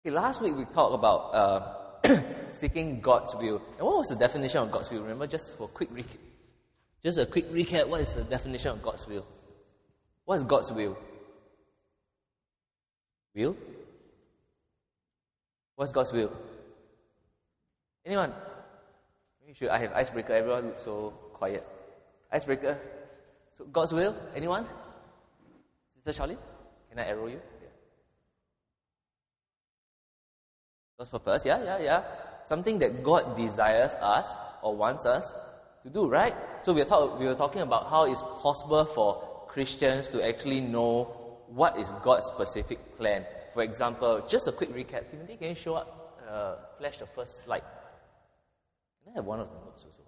Okay, last week we talked about seeking God's will. And what was the definition of God's will? Remember, just for a quick recap. Just a quick recap, what is the definition of God's will? What is God's will? Will? What's God's will? Anyone? I have icebreaker. Everyone looks so quiet. Icebreaker. So God's will? Anyone? Sister Charlene? Can I arrow you? Yeah. God's purpose? Yeah. Something that God desires us or wants us to do, right? So we were talking about how it's possible for Christians to actually know what is God's specific plan. For example, just a quick recap. Timothy, can you show up, flash the first slide? Can I have one of the notes also?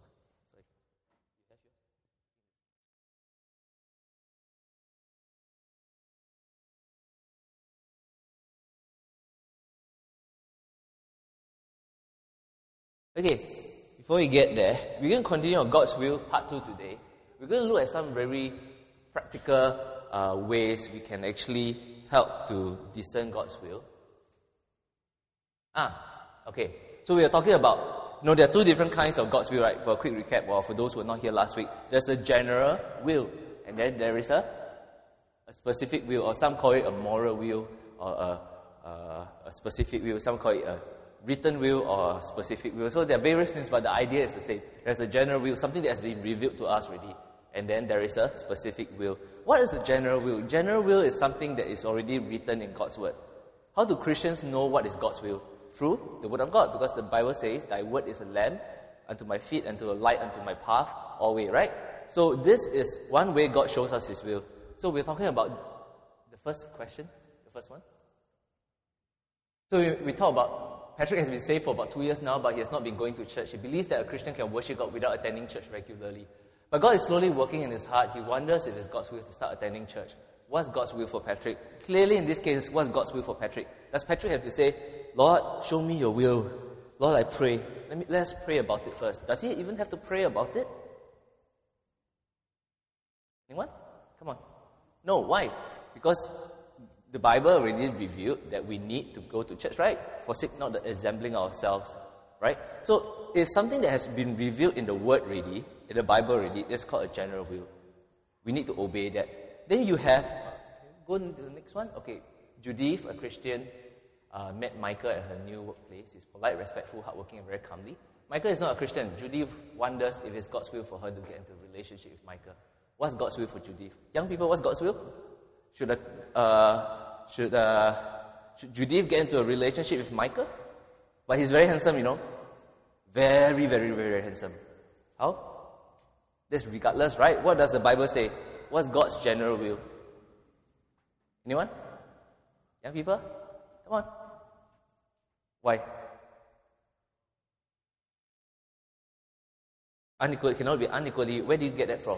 Okay, before we get there, we're going to continue on God's will, part 2 today. We're going to look at some very practical ways we can actually help to discern God's will. Okay. So we are talking about, there are two different kinds of God's will, right? For a quick recap, or for those who were not here last week, there's a general will, and then there is a specific will, or some call it a moral will, or a specific will. Some call it a written will or specific will. So there are various things, but the idea is the same. There's a general will, something that has been revealed to us already. And then there is a specific will. What is a general will? General will is something that is already written in God's word. How do Christians know what is God's will? Through the word of God. Because the Bible says, thy word is a lamp unto my feet and to a light unto my path always, right? So this is one way God shows us his will. So we're talking about the first question, the first one. So we talk about Patrick has been saved for about 2 years now, but he has not been going to church. He believes that a Christian can worship God without attending church regularly. But God is slowly working in his heart. He wonders if it's God's will to start attending church. What's God's will for Patrick? Clearly, in this case, what's God's will for Patrick? Does Patrick have to say, Lord, show me your will. Lord, I pray. Let's pray about it first. Does he even have to pray about it? Anyone? Come on. No, why? Because the Bible already revealed that we need to go to church, right? Forsake not the assembling ourselves, right? So, if something that has been revealed in the Word already, in the Bible already, it's called a general will. We need to obey that. Then you have, go into the next one. Okay, Judith, a Christian, met Michael at her new workplace. He's polite, respectful, hardworking, and very comely. Michael is not a Christian. Judith wonders if it's God's will for her to get into a relationship with Michael. What's God's will for Judith? Young people, what's God's will? Should Judith get into a relationship with Michael? But he's very handsome, Very, very, very handsome. How? That's regardless, right? What does the Bible say? What's God's general will? Anyone? Young people? Come on. Why? Unequally, cannot be unequally. Where do you get that from?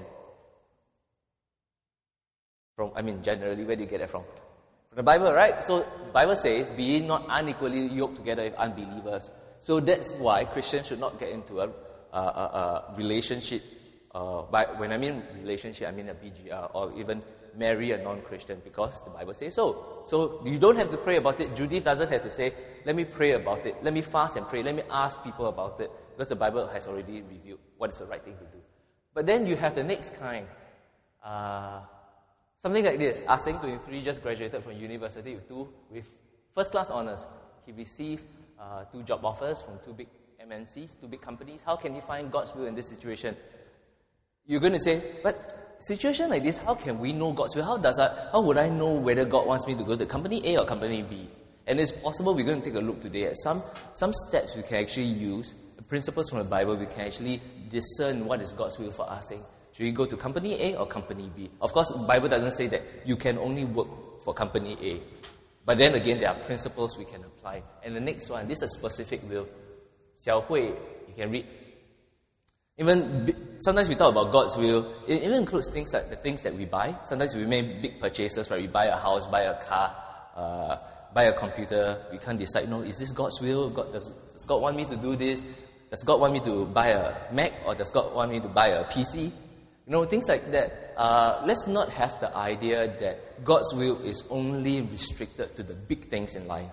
Generally, where do you get that from? From the Bible, right? So, the Bible says, be ye not unequally yoked together with unbelievers. So, that's why Christians should not get into a relationship. When I mean relationship, I mean a BGR, or even marry a non-Christian, because the Bible says so. So, you don't have to pray about it. Judith doesn't have to say, let me pray about it. Let me fast and pray. Let me ask people about it. Because the Bible has already revealed what is the right thing to do. But then you have the next kind. Something like this. Asing, 23, just graduated from university with first-class honors. He received 2 job offers from 2 big MNCs, 2 big companies. How can he find God's will in this situation? You're going to say, but situation like this, how can we know God's will? How would I know whether God wants me to go to company A or company B? And it's possible we're going to take a look today at some steps we can actually use, principles from the Bible, we can actually discern what is God's will for us. Should you go to company A or company B? Of course, the Bible doesn't say that you can only work for company A. But then again, there are principles we can apply. And the next one, this is a specific will. Xiao Hui, you can read. Sometimes we talk about God's will. It even includes things like the things that we buy. Sometimes we make big purchases, right? We buy a house, buy a car, buy a computer. We can't decide, is this God's will? Does God want me to do this? Does God want me to buy a Mac? Or does God want me to buy a PC? Things like that. Let's not have the idea that God's will is only restricted to the big things in life.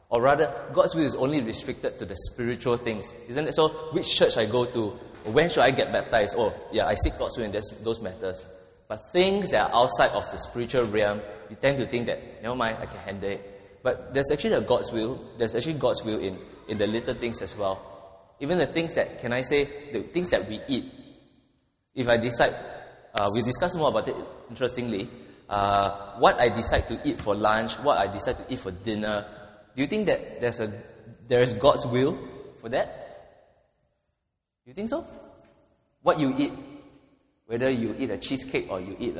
Or rather, God's will is only restricted to the spiritual things. Isn't it so? Which church I go to? When should I get baptized? Oh, yeah, I seek God's will in those matters. But things that are outside of the spiritual realm, we tend to think that, never mind, I can handle it. But there's actually God's will. There's actually God's will in the little things as well. Even the things that, can I say, the things that we eat. If I decide, we discuss more about it interestingly, what I decide to eat for lunch, what I decide to eat for dinner, do you think that there is God's will for that? Do you think so? What you eat, whether you eat a cheesecake or you eat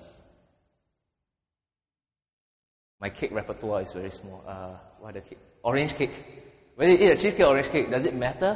my cake repertoire is very small. What other cake? Orange cake. Whether you eat a cheesecake or orange cake, does it matter?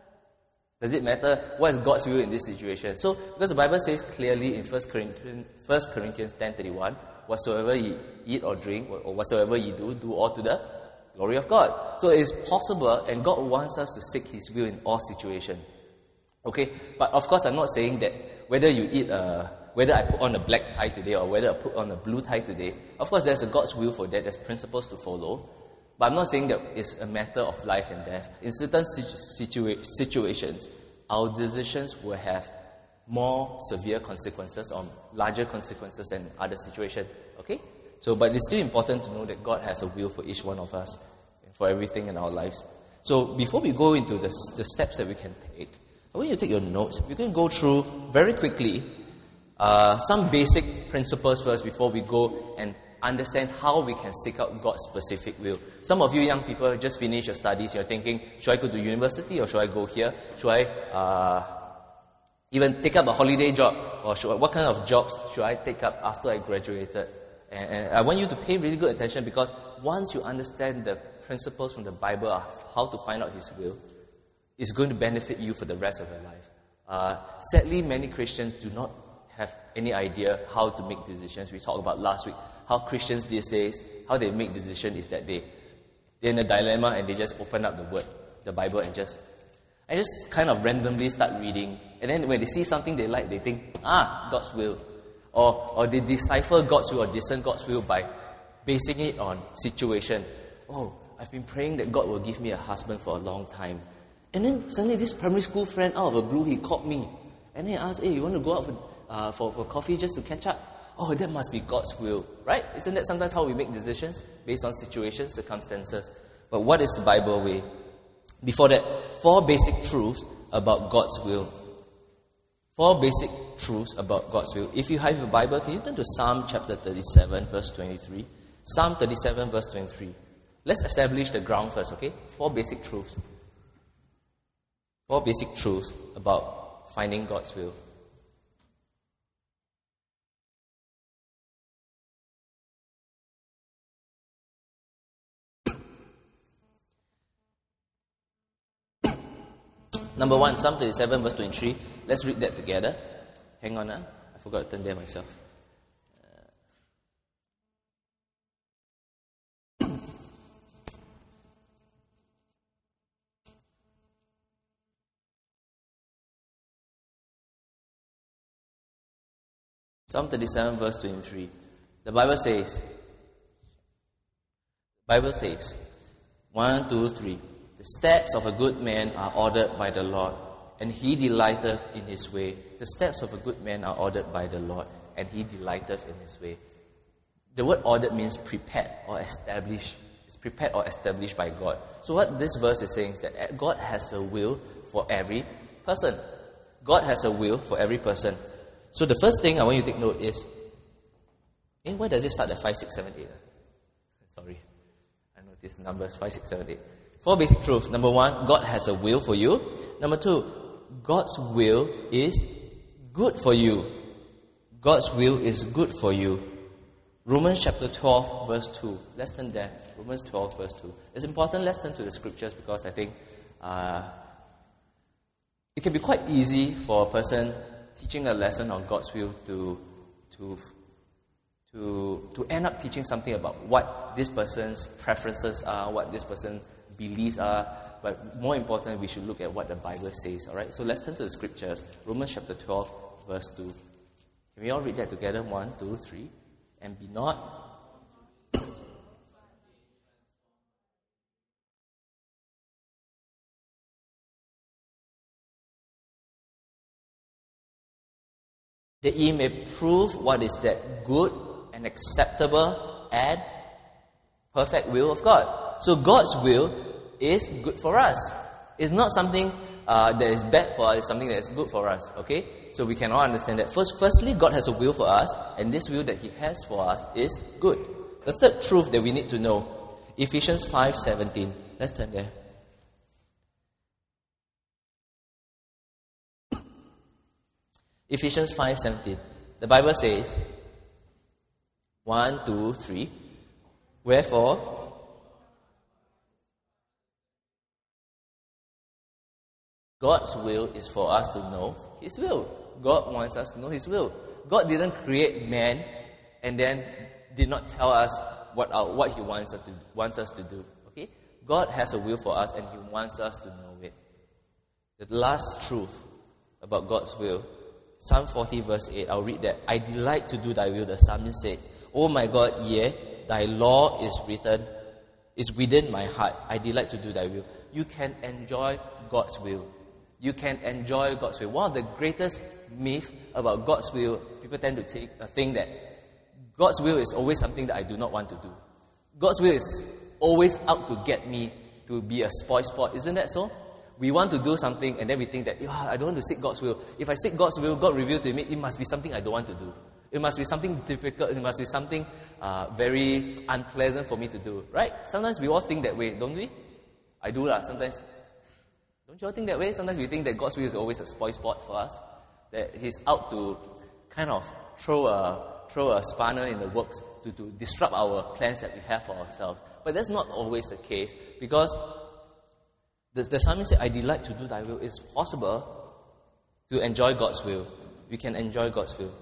Does it matter? What is God's will in this situation? So, because the Bible says clearly in 1 Corinthians 10:31, whatsoever you eat or drink, or whatsoever you do all to the glory of God. So it is possible, and God wants us to seek His will in all situations. Okay? But of course, I'm not saying that whether you eat whether I put on a black tie today or whether I put on a blue tie today, of course there's a God's will for that, there's principles to follow. But I'm not saying that it's a matter of life and death. In certain situations, our decisions will have more severe consequences or larger consequences than other situations. Okay? So, but it's still important to know that God has a will for each one of us and for everything in our lives. So, before we go into the steps that we can take, I want you to take your notes. We're going to go through very quickly some basic principles first before we go and understand how we can seek out God's specific will. Some of you young people just finished your studies. You're thinking, should I go to university or should I go here? Should I even take up a holiday job? Or what kind of jobs should I take up after I graduated? And I want you to pay really good attention, because once you understand the principles from the Bible of how to find out His will, it's going to benefit you for the rest of your life. Sadly, many Christians do not have any idea how to make decisions. We talked about last week how Christians these days, how they make decisions is that they're in a dilemma and they just open up the Word, the Bible, and just kind of randomly start reading. And then when they see something they like, they think, God's will. Or they decipher God's will or discern God's will by basing it on situation. Oh, I've been praying that God will give me a husband for a long time. And then suddenly this primary school friend, out of the blue, he called me. And then he asked, hey, you want to go out for coffee just to catch up? Oh, that must be God's will, right? Isn't that sometimes how we make decisions based on situations, circumstances? But what is the Bible way? Before that, 4 basic truths about God's will. 4 basic truths about God's will. If you have your Bible, can you turn to Psalm chapter 37, verse 23? Psalm 37, verse 23. Let's establish the ground first, okay? 4 basic truths. 4 basic truths about finding God's will. Number 1, Psalm 37, verse 23. Let's read that together. Hang on, I forgot to turn there myself. Psalm 37, verse 23. The Bible says, 1, 2, 3. The steps of a good man are ordered by the Lord, and He delighteth in His way. The steps of a good man are ordered by the Lord, and He delighteth in His way. The word ordered means prepared or established. It's prepared or established by God. So what this verse is saying is that God has a will for every person. God has a will for every person. So the first thing I want you to take note is, why does it start at 5, 6, 7, 8? Sorry, I noticed the numbers 5, 6, 7, 8. 4 basic truths. Number 1, God has a will for you. Number 2, God's will is good for you. God's will is good for you. Romans chapter 12, verse 2. Let's turn there. Romans 12, verse 2. It's important, let's turn to the scriptures, because I think it can be quite easy for a person teaching a lesson on God's will to end up teaching something about what this person's preferences are, what this person beliefs are, but more important, we should look at what the Bible says. Alright, so let's turn to the scriptures. Romans chapter 12, verse 2. Can we all read that together? 1, 2, 3. And be not that ye may prove what is that good and acceptable and perfect will of God. So God's will is good for us. It's not something that is bad for us, it's something that is good for us. Okay? So we can all understand that. Firstly, God has a will for us, and this will that He has for us is good. The third truth that we need to know, Ephesians 5:17. Let's turn there. Ephesians 5:17. The Bible says, 1, 2, 3. Wherefore, God's will is for us to know His will. God wants us to know His will. God didn't create man and then did not tell us what He wants us to do. Okay? God has a will for us and He wants us to know it. The last truth about God's will, Psalm 40 verse 8, I'll read that. I delight to do thy will, the psalmist said. Oh my God, yea, thy law is within my heart. I delight to do thy will. You can enjoy God's will. You can enjoy God's will. One of the greatest myths about God's will, people tend to think that God's will is always something that I do not want to do. God's will is always out to get me to be a spoil sport. Isn't that so? We want to do something and then we think that, I don't want to seek God's will. If I seek God's will, God revealed to me, it must be something I don't want to do. It must be something difficult. It must be something very unpleasant for me to do. Right? Sometimes we all think that way, don't we? I do sometimes. Don't you all think that way? Sometimes we think that God's will is always a spoil sport for us. That He's out to kind of throw a spanner in the works to disrupt our plans that we have for ourselves. But that's not always the case, because the psalmist said, I delight to do thy will. It's possible to enjoy God's will. We can enjoy God's will.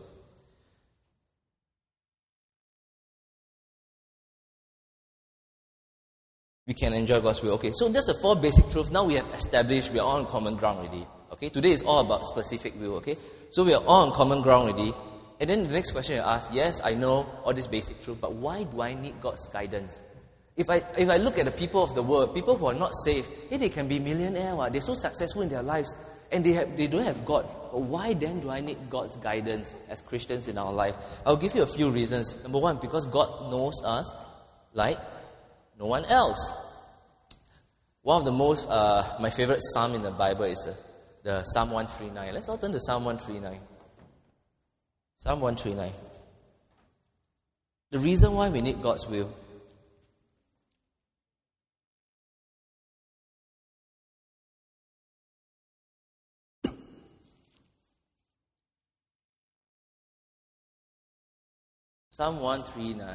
We can enjoy God's will. Okay, so that's the 4 basic truths. Now we have established we are all on common ground already. Okay, today is all about specific will. Okay, so we are all on common ground already. And then the next question you ask, yes, I know all this basic truth, but why do I need God's guidance? If I look at the people of the world, people who are not saved, they can be millionaires. They're so successful in their lives, and they don't have God. But why then do I need God's guidance as Christians in our life? I'll give you a few reasons. Number 1, because God knows us like no one else. One of the most, my favorite psalm in the Bible is the Psalm 139. Let's all turn to Psalm 139. Psalm 139. The reason why we need God's will. Psalm 139.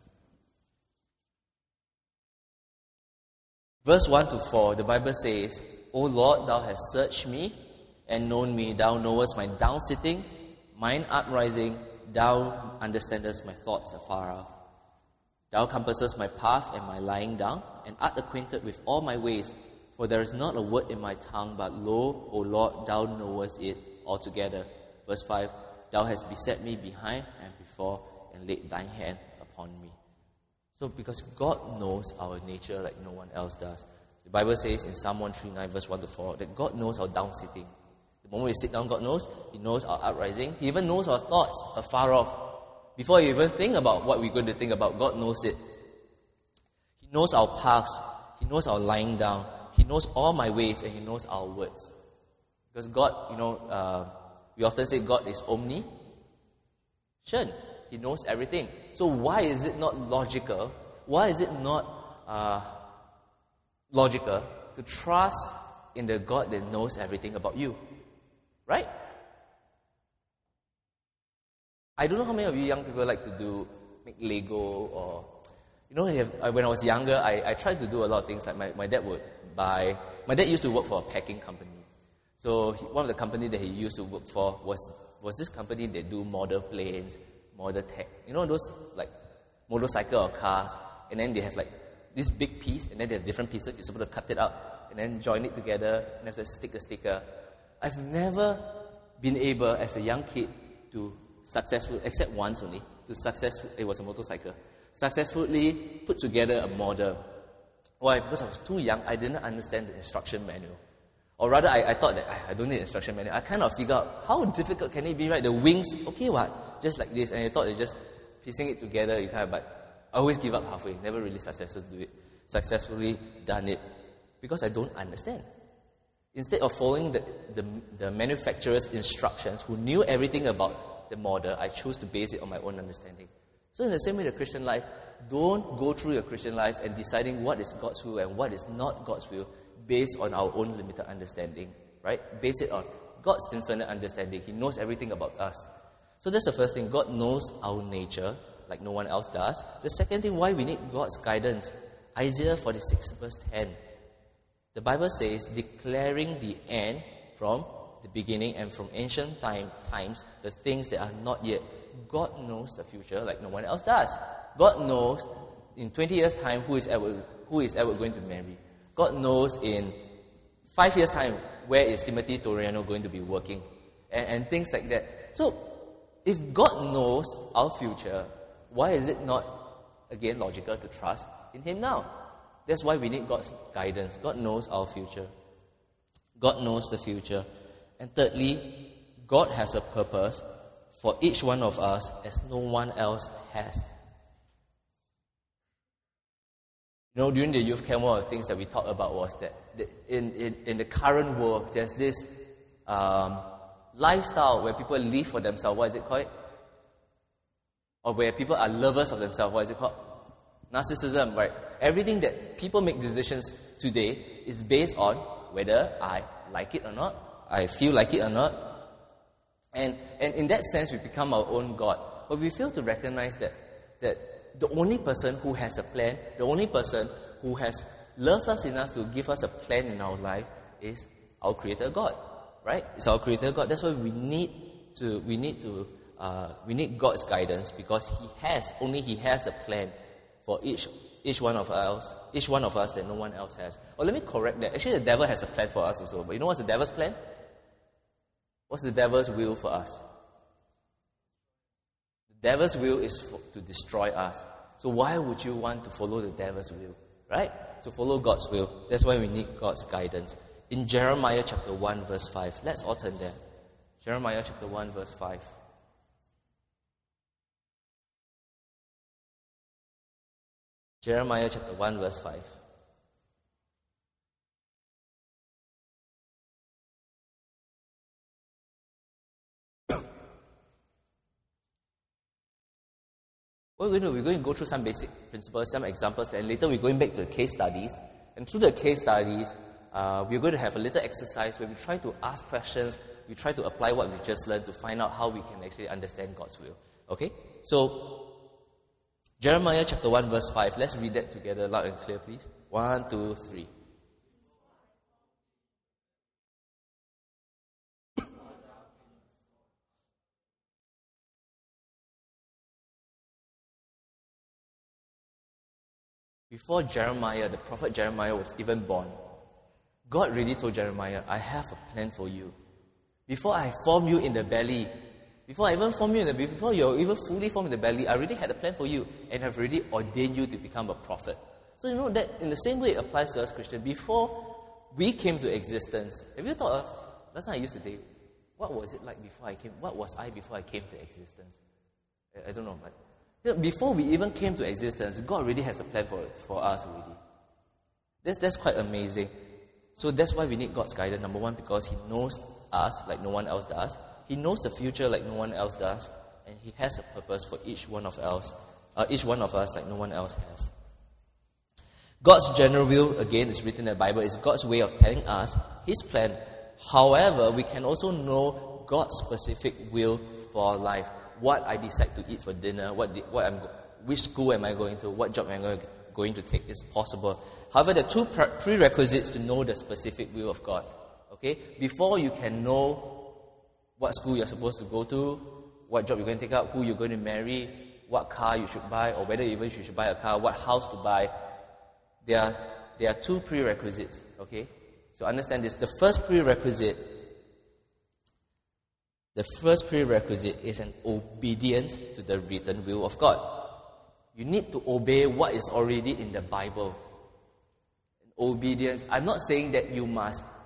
Verse 1 to 4, the Bible says, O Lord, thou hast searched me and known me. Thou knowest my down-sitting, mine uprising. Thou understandest my thoughts afar off. Thou compassest my path and my lying down, and art acquainted with all my ways. For there is not a word in my tongue, but lo, O Lord, thou knowest it altogether. Verse 5, thou hast beset me behind and before, and laid thine hand upon me. So because God knows our nature like no one else does. The Bible says in Psalm 139 verse 1 to 4 that God knows our down-sitting. The moment we sit down, God knows. He knows our uprising. He even knows our thoughts afar off. Before you even think about what we're going to think about, God knows it. He knows our paths. He knows our lying down. He knows all my ways, and He knows our words. Because God, we often say God is omniscient. He knows everything. So why is it not logical? Why is it not logical to trust in the God that knows everything about you? Right? I don't know how many of you young people like to make Lego or... when I was younger, I tried to do a lot of things. Like my dad would buy... My dad used to work for a packing company. So one of the companies that he used to work for was this company that do model planes, model tech. Those like motorcycle or cars. And then they have like this big piece, and then they have different pieces. You're supposed to cut it up and then join it together and have to stick a sticker. I've never been able, as a young kid, to successfully, except once only, it was a motorcycle, successfully put together a model. Why? Because I was too young, I didn't understand the instruction manual. Or rather, I thought that I don't need instruction manual. I kind of figured out, how difficult can it be, right? The wings, okay, what? Just like this. And I thought that just piecing it together, but I always give up halfway. Never really successfully done it. Because I don't understand. Instead of following the manufacturer's instructions, who knew everything about the model, I chose to base it on my own understanding. So in the same way, the Christian life, don't go through your Christian life and deciding what is God's will and what is not God's will based on our own limited understanding, right? Base it on God's infinite understanding. He knows everything about us. So that's the first thing. God knows our nature like no one else does. The second thing, why we need God's guidance. Isaiah 46 verse 10. The Bible says, declaring the end from the beginning and from ancient times, the things that are not yet. God knows the future like no one else does. God knows in 20 years' time who is Edward going to marry. God knows in 5 years' time where is Timothy Toriano going to be working. And things like that. So, if God knows our future, why is it not, again, logical to trust in Him now? That's why we need God's guidance. God knows our future. God knows the future. And thirdly, God has a purpose for each one of us as no one else has. You know, during the youth camp, one of the things that we talked about was that in the current world, there's this lifestyle where people live for themselves. What is it called? Or where people are lovers of themselves. What is it called? Narcissism, right? Everything that people make decisions today is based on whether I like it or not, I feel like it or not. And in that sense, we become our own God. But we fail to recognize that the only person who has a plan, the only person who loves us enough to give us a plan in our life is our Creator God, right? It's our Creator God. That's why we need God's guidance, because He has a plan for each one of us that no one else has. Or let me correct that. Actually, the devil has a plan for us also. But you know what's the devil's plan? What's the devil's will for us? The devil's will is to destroy us. So why would you want to follow the devil's will? Right? So follow God's will. That's why we need God's guidance. In Jeremiah chapter 1 verse 5. Let's all turn there. Jeremiah chapter 1 verse 5. Jeremiah chapter 1 verse 5. What we're going to go through some basic principles, some examples, and later we're going back to the case studies. And through the case studies, we're going to have a little exercise where we try to ask questions, we try to apply what we just learned to find out how we can actually understand God's will. Okay? So, Jeremiah chapter 1 verse 5. Let's read that together loud and clear, please. 1, 2, 3. Before Jeremiah, the prophet Jeremiah was even born, God really told Jeremiah, I have a plan for you. Before I formed you in the belly, before I even formed you in the belly, before you're even fully formed in the belly, I already had a plan for you and have already ordained you to become a prophet. So you know that in the same way it applies to us Christians. Before we came to existence, have you thought of, last time I used to think, what was it like before I came, what was I before I came to existence? I don't know, but before we even came to existence, God already has a plan for us already. That's quite amazing. So that's why we need God's guidance. Number one, because He knows us like no one else does. He knows the future like no one else does. And He has a purpose for each one of us like no one else has. God's general will, again, is written in the Bible, is God's way of telling us His plan. However, we can also know God's specific will for our life. What I decide to eat for dinner, which school am I going to, what job am I going to take is possible. However, there are two prerequisites to know the specific will of God. Okay? Before you can know what school you're supposed to go to, what job you're going to take up, who you're going to marry, what car you should buy, or whether even you should buy a car, what house to buy, there are two prerequisites. Okay? So understand this. The first prerequisite is an obedience to the written will of God. You need to obey what is already in the Bible. Obedience. I'm not saying that you must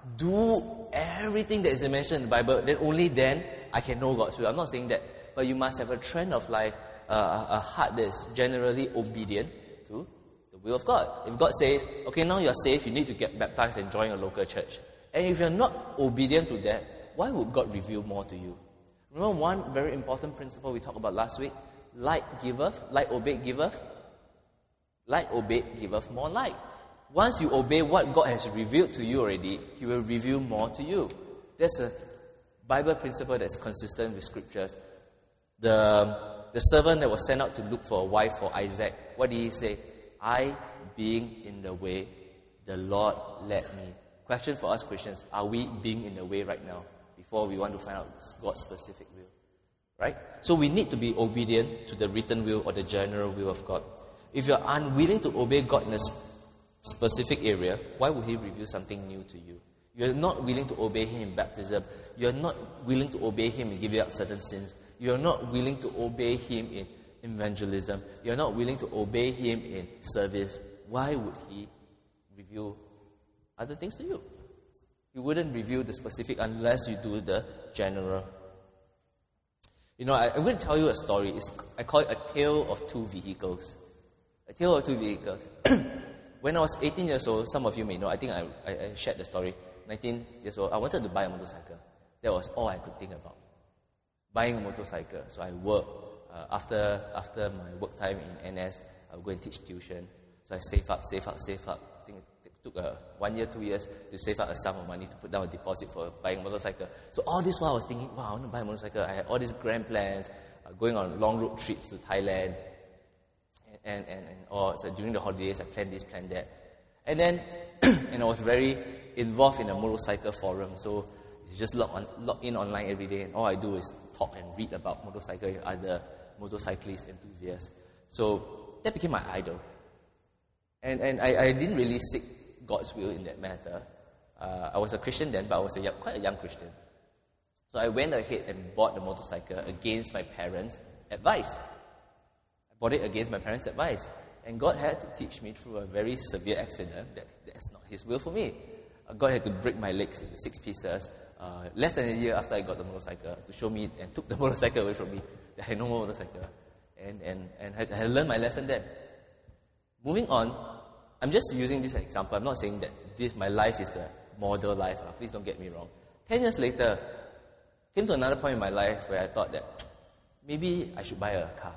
do everything that is mentioned in the Bible, then only then I can know God's will. I'm not saying that. But you must have a trend of life, a heart that is generally obedient to the will of God. If God says, okay, now you're saved, you need to get baptized and join a local church. And if you're not obedient to that, why would God reveal more to you? Remember one very important principle we talked about last week? Light obeyed giveth. Light obeyed giveth more light. Once you obey what God has revealed to you already, He will reveal more to you. That's a Bible principle that's consistent with scriptures. The servant that was sent out to look for a wife for Isaac, what did he say? I, being in the way, the Lord led me. Question for us Christians, are we being in the way right now before we want to find out God's specific will? Right? So we need to be obedient to the written will or the general will of God. If you're unwilling to obey God in a specific area, why would He reveal something new to you? You're not willing to obey Him in baptism. You're not willing to obey Him in giving up certain sins. You're not willing to obey Him in evangelism. You're not willing to obey Him in service. Why would He reveal other things to you? He wouldn't reveal the specific unless you do the general. I'm going to tell you a story. I call it a tale of two vehicles. A tale of two vehicles. When I was 18 years old, some of you may know, I think I shared the story. 19 years old, I wanted to buy a motorcycle. That was all I could think about. Buying a motorcycle. So I worked. After my work time in NS, I would go and teach tuition. So I save up. I think it took 1 year, 2 years to save up a sum of money to put down a deposit for buying a motorcycle. So all this while I was thinking, wow, I want to buy a motorcycle. I had all these grand plans, going on long road trips to Thailand. So during the holidays, I planned this, planned that. And then, I was very involved in a motorcycle forum. So you just log in online every day, and all I do is talk and read about motorcycle with other motorcyclist enthusiasts. So that became my idol. And I didn't really seek God's will in that matter. I was a Christian then, but I was quite a young Christian. So I went ahead and bought the motorcycle against my parents' advice. I bought it against my parents' advice. And God had to teach me through a very severe accident that's not His will for me. God had to break my legs into 6 pieces less than a year after I got the motorcycle to show me and took the motorcycle away from me. I had no more motorcycle. And I had learned my lesson then. Moving on, I'm just using this as an example. I'm not saying that my life is the model life. Please don't get me wrong. 10 years later, came to another point in my life where I thought that maybe I should buy a car.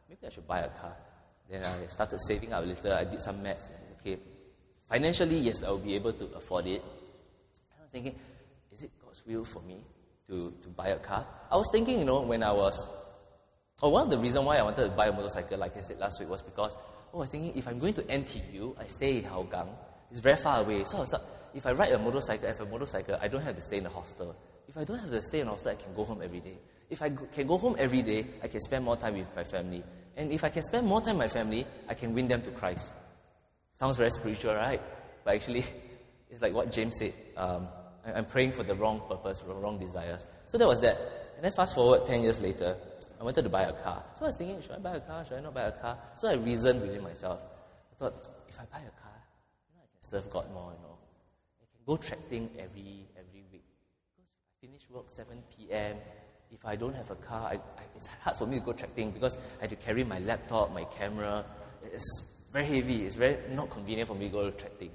Then I started saving up a little. I did some maths. Okay, financially, yes, I will be able to afford it. I was thinking, is it God's will for me to buy a car? I was thinking, when I was... one of the reasons why I wanted to buy a motorcycle, like I said last week, was because I was thinking, if I'm going to NTU, I stay in Hougang. It's very far away. So I was like, if I ride a motorcycle, I don't have to stay in the hostel. If I don't have to stay in the hostel, I can go home every day. If I can go home every day, I can spend more time with my family. And if I can spend more time with my family, I can win them to Christ. Sounds very spiritual, right? But actually, it's like what James said. I'm praying for the wrong purpose, for the wrong desires. So that was that. And then fast forward 10 years later, I wanted to buy a car. So I was thinking, should I buy a car? Should I not buy a car? So I reasoned within myself. I thought, if I buy a car, I can serve God more, I can go trekking every week. Because I finish work 7 p.m. If I don't have a car, it's hard for me to go trekking because I had to carry my laptop, my camera. It's very heavy. It's very not convenient for me to go trekking.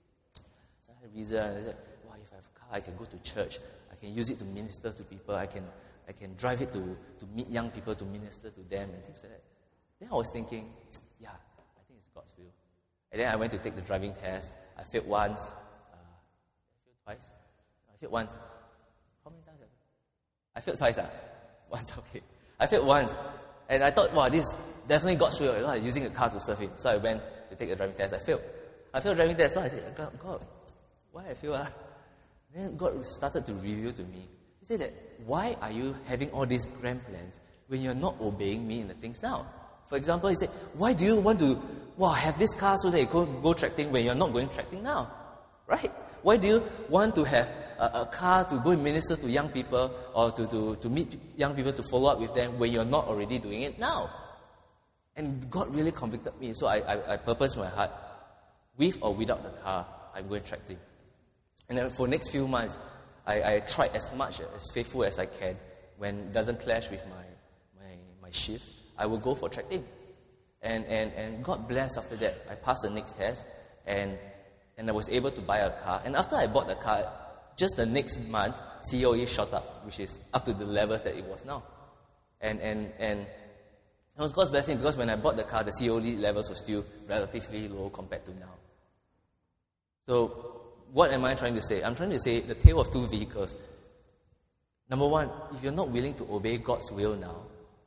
So I reasoned. I said, wow, if I have a car, I can go to church. I can use it to minister to people. I can drive it to meet young people, to minister to them and things like that. Then I was thinking, yeah, I think it's God's will. And then I went to take the driving test. I failed once. I failed twice. I failed once. How many times? I failed twice. Once, okay. I failed once. And I thought, wow, this is definitely God's will. I'm using a car to serve Him. So I went to take the driving test. I failed the driving test. So I said, God, why I fail? Then God started to reveal to me. He said that, why are you having all these grand plans when you're not obeying me in the things now? For example, he said, why do you want to have this car so that you go trekking when you're not going trekking now? Right? Why do you want to have a car to go and minister to young people or to meet young people to follow up with them when you're not already doing it now? And God really convicted me. So I purposed in my heart, with or without the car, I'm going trekking. And then for next few months, I tried as much, as faithful as I can. When it doesn't clash with my shift, I will go for tracting. And God bless after that. I passed the next test, and I was able to buy a car. And after I bought the car, just the next month, COE shot up, which is up to the levels that it was now. And it was God's blessing, because when I bought the car, the COE levels were still relatively low compared to now. So, what am I trying to say? I'm trying to say the tale of two vehicles. Number one, if you're not willing to obey God's will now,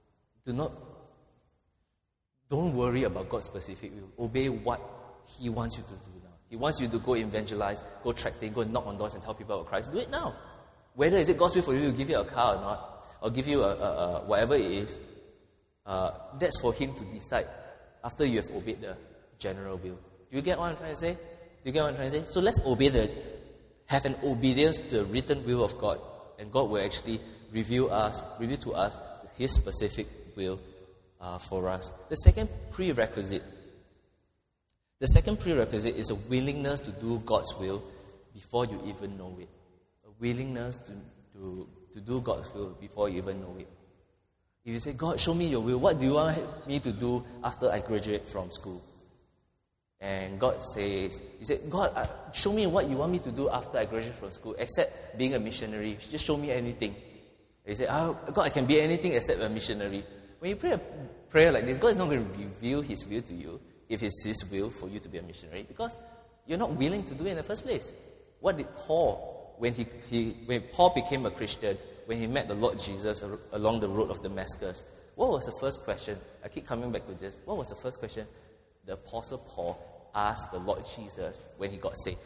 don't worry about God's specific will. Obey what He wants you to do now. He wants you to go evangelize, go tracting, go knock on doors and tell people about Christ. Do it now. Whether is it God's will for you to give you a car or not, or give you a whatever it is, that's for Him to decide after you have obeyed the general will. Do you get what I'm trying to say? So let's have an obedience to the written will of God, and God will actually reveal to us His specific will for us. The second prerequisite is a willingness to do God's will before you even know it. A willingness to do God's will before you even know it. If you say, God, show me your will, what do you want me to do after I graduate from school? And God says, He said, God, show me what you want me to do after I graduate from school, except being a missionary. Just show me anything. And He said, God, I can be anything except a missionary. When you pray a prayer like this, God is not going to reveal His will to you if it's His will for you to be a missionary, because you're not willing to do it in the first place. What did Paul, when Paul became a Christian, when he met the Lord Jesus along the road of Damascus, what was the first question? I keep coming back to this. What was the first question the Apostle Paul asked the Lord Jesus when he got saved?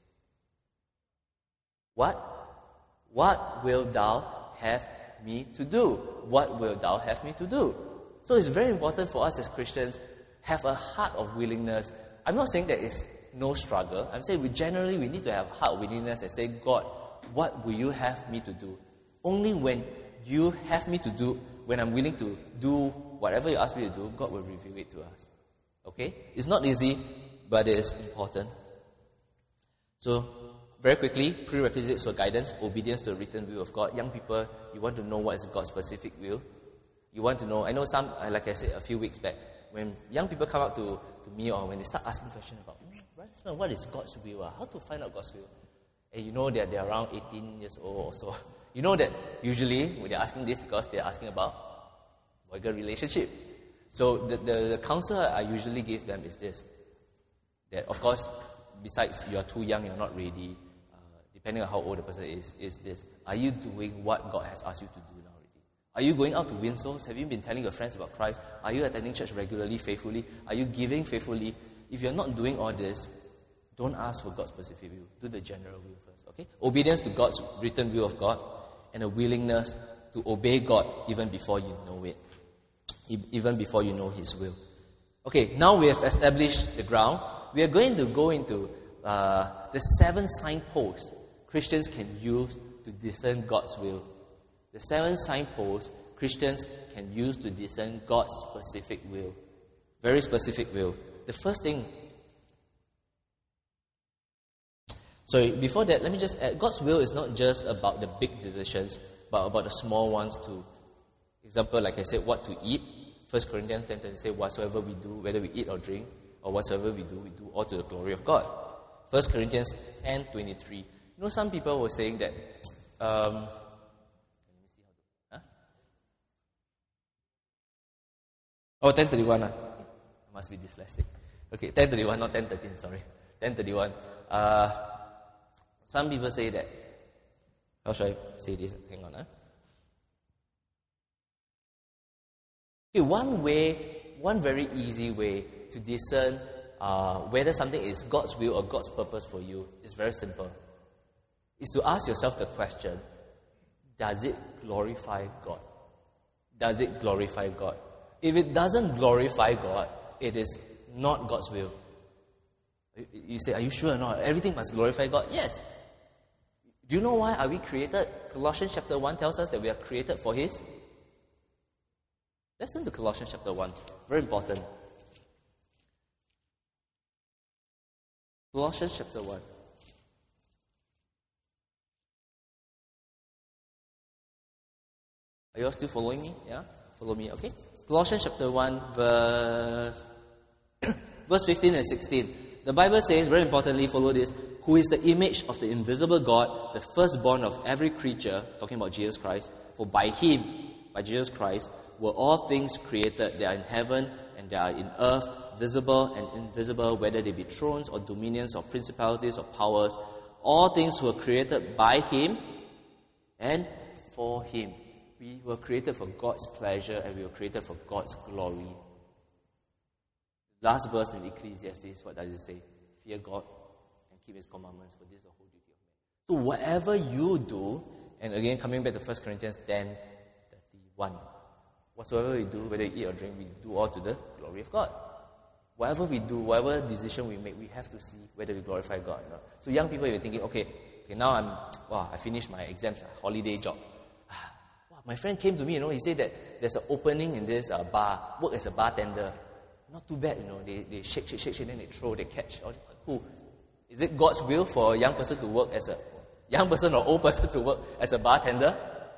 What will thou have me to do? What will thou have me to do? So it's very important for us as Christians have a heart of willingness. I'm not saying that it's no struggle. I'm saying we need to have heart of willingness and say, God, what will you have me to do? Only when you have me to do, when I'm willing to do whatever you ask me to do, God will reveal it to us. Okay? It's not easy, but it is important. So, very quickly, prerequisites for guidance, obedience to the written will of God. Young people, you want to know what is God's specific will. You want to know, I know some, like I said a few weeks back, when young people come up to me or when they start asking questions about, what is God's will? How to find out God's will? And you know that they're around 18 years old or so. You know that usually when they're asking this because they're asking about boy-girl relationship. So the counsel I usually give them is this. That of course, besides you are too young, you're not ready, depending on how old the person is this. Are you doing what God has asked you to do now already? Are you going out to win souls? Have you been telling your friends about Christ? Are you attending church regularly, faithfully? Are you giving faithfully? If you're not doing all this, don't ask for God's specific will. Do the general will first, okay? Obedience to God's written will of God and a willingness to obey God even before you know it. Even before you know His will. Okay, now we have established the ground. We are going to go into the 7 signposts Christians can use to discern God's will. The 7 signposts Christians can use to discern God's specific will. Very specific will. The first thing... Sorry, before that, let me just add, God's will is not just about the big decisions, but about the small ones too. Example, like I said, what to eat. 1 Corinthians 10:10 say, whatsoever we do, whether we eat or drink, or whatsoever we do all to the glory of God. 1 Corinthians 10:23. You know, some people were saying that, let me see how to, Oh, 10:31. I must be dyslexic. Okay, 10:31, not 10:13, sorry. 10:31. Some people say that, how should I say this? Hang on. Okay, one very easy way to discern whether something is God's will or God's purpose for you is very simple. Is to ask yourself the question, does it glorify God? Does it glorify God? If it doesn't glorify God, it is not God's will. You say, are you sure or not? Everything must glorify God? Yes. Do you know why are we created? Colossians chapter 1 tells us that we are created for His. Listen to Colossians chapter 1. Very important. Colossians chapter 1. Are you all still following me? Yeah? Follow me, okay? Colossians chapter 1, verse 15 and 16. The Bible says, very importantly, follow this, who is the image of the invisible God, the firstborn of every creature, talking about Jesus Christ, for by Him, by Jesus Christ, were all things created. They are in heaven and they are in earth, visible and invisible, whether they be thrones or dominions or principalities or powers. All things were created by Him and for Him. We were created for God's pleasure and we were created for God's glory. Last verse in Ecclesiastes, what does it say? Fear God and keep His commandments, for this is the whole duty of man. So whatever you do, and again coming back to 1 Corinthians 10:31, whatsoever we do, whether we eat or drink, we do all to the glory of God. Whatever we do, whatever decision we make, we have to see whether we glorify God or not. So young people, you're thinking, okay, now I finished my exams, holiday job. My friend came to me, he said that there's an opening in this bar, work as a bartender. Not too bad, they shake, then they throw, they catch. Cool. Is it God's will for a young person to work as a young person or old person to work as a bartender?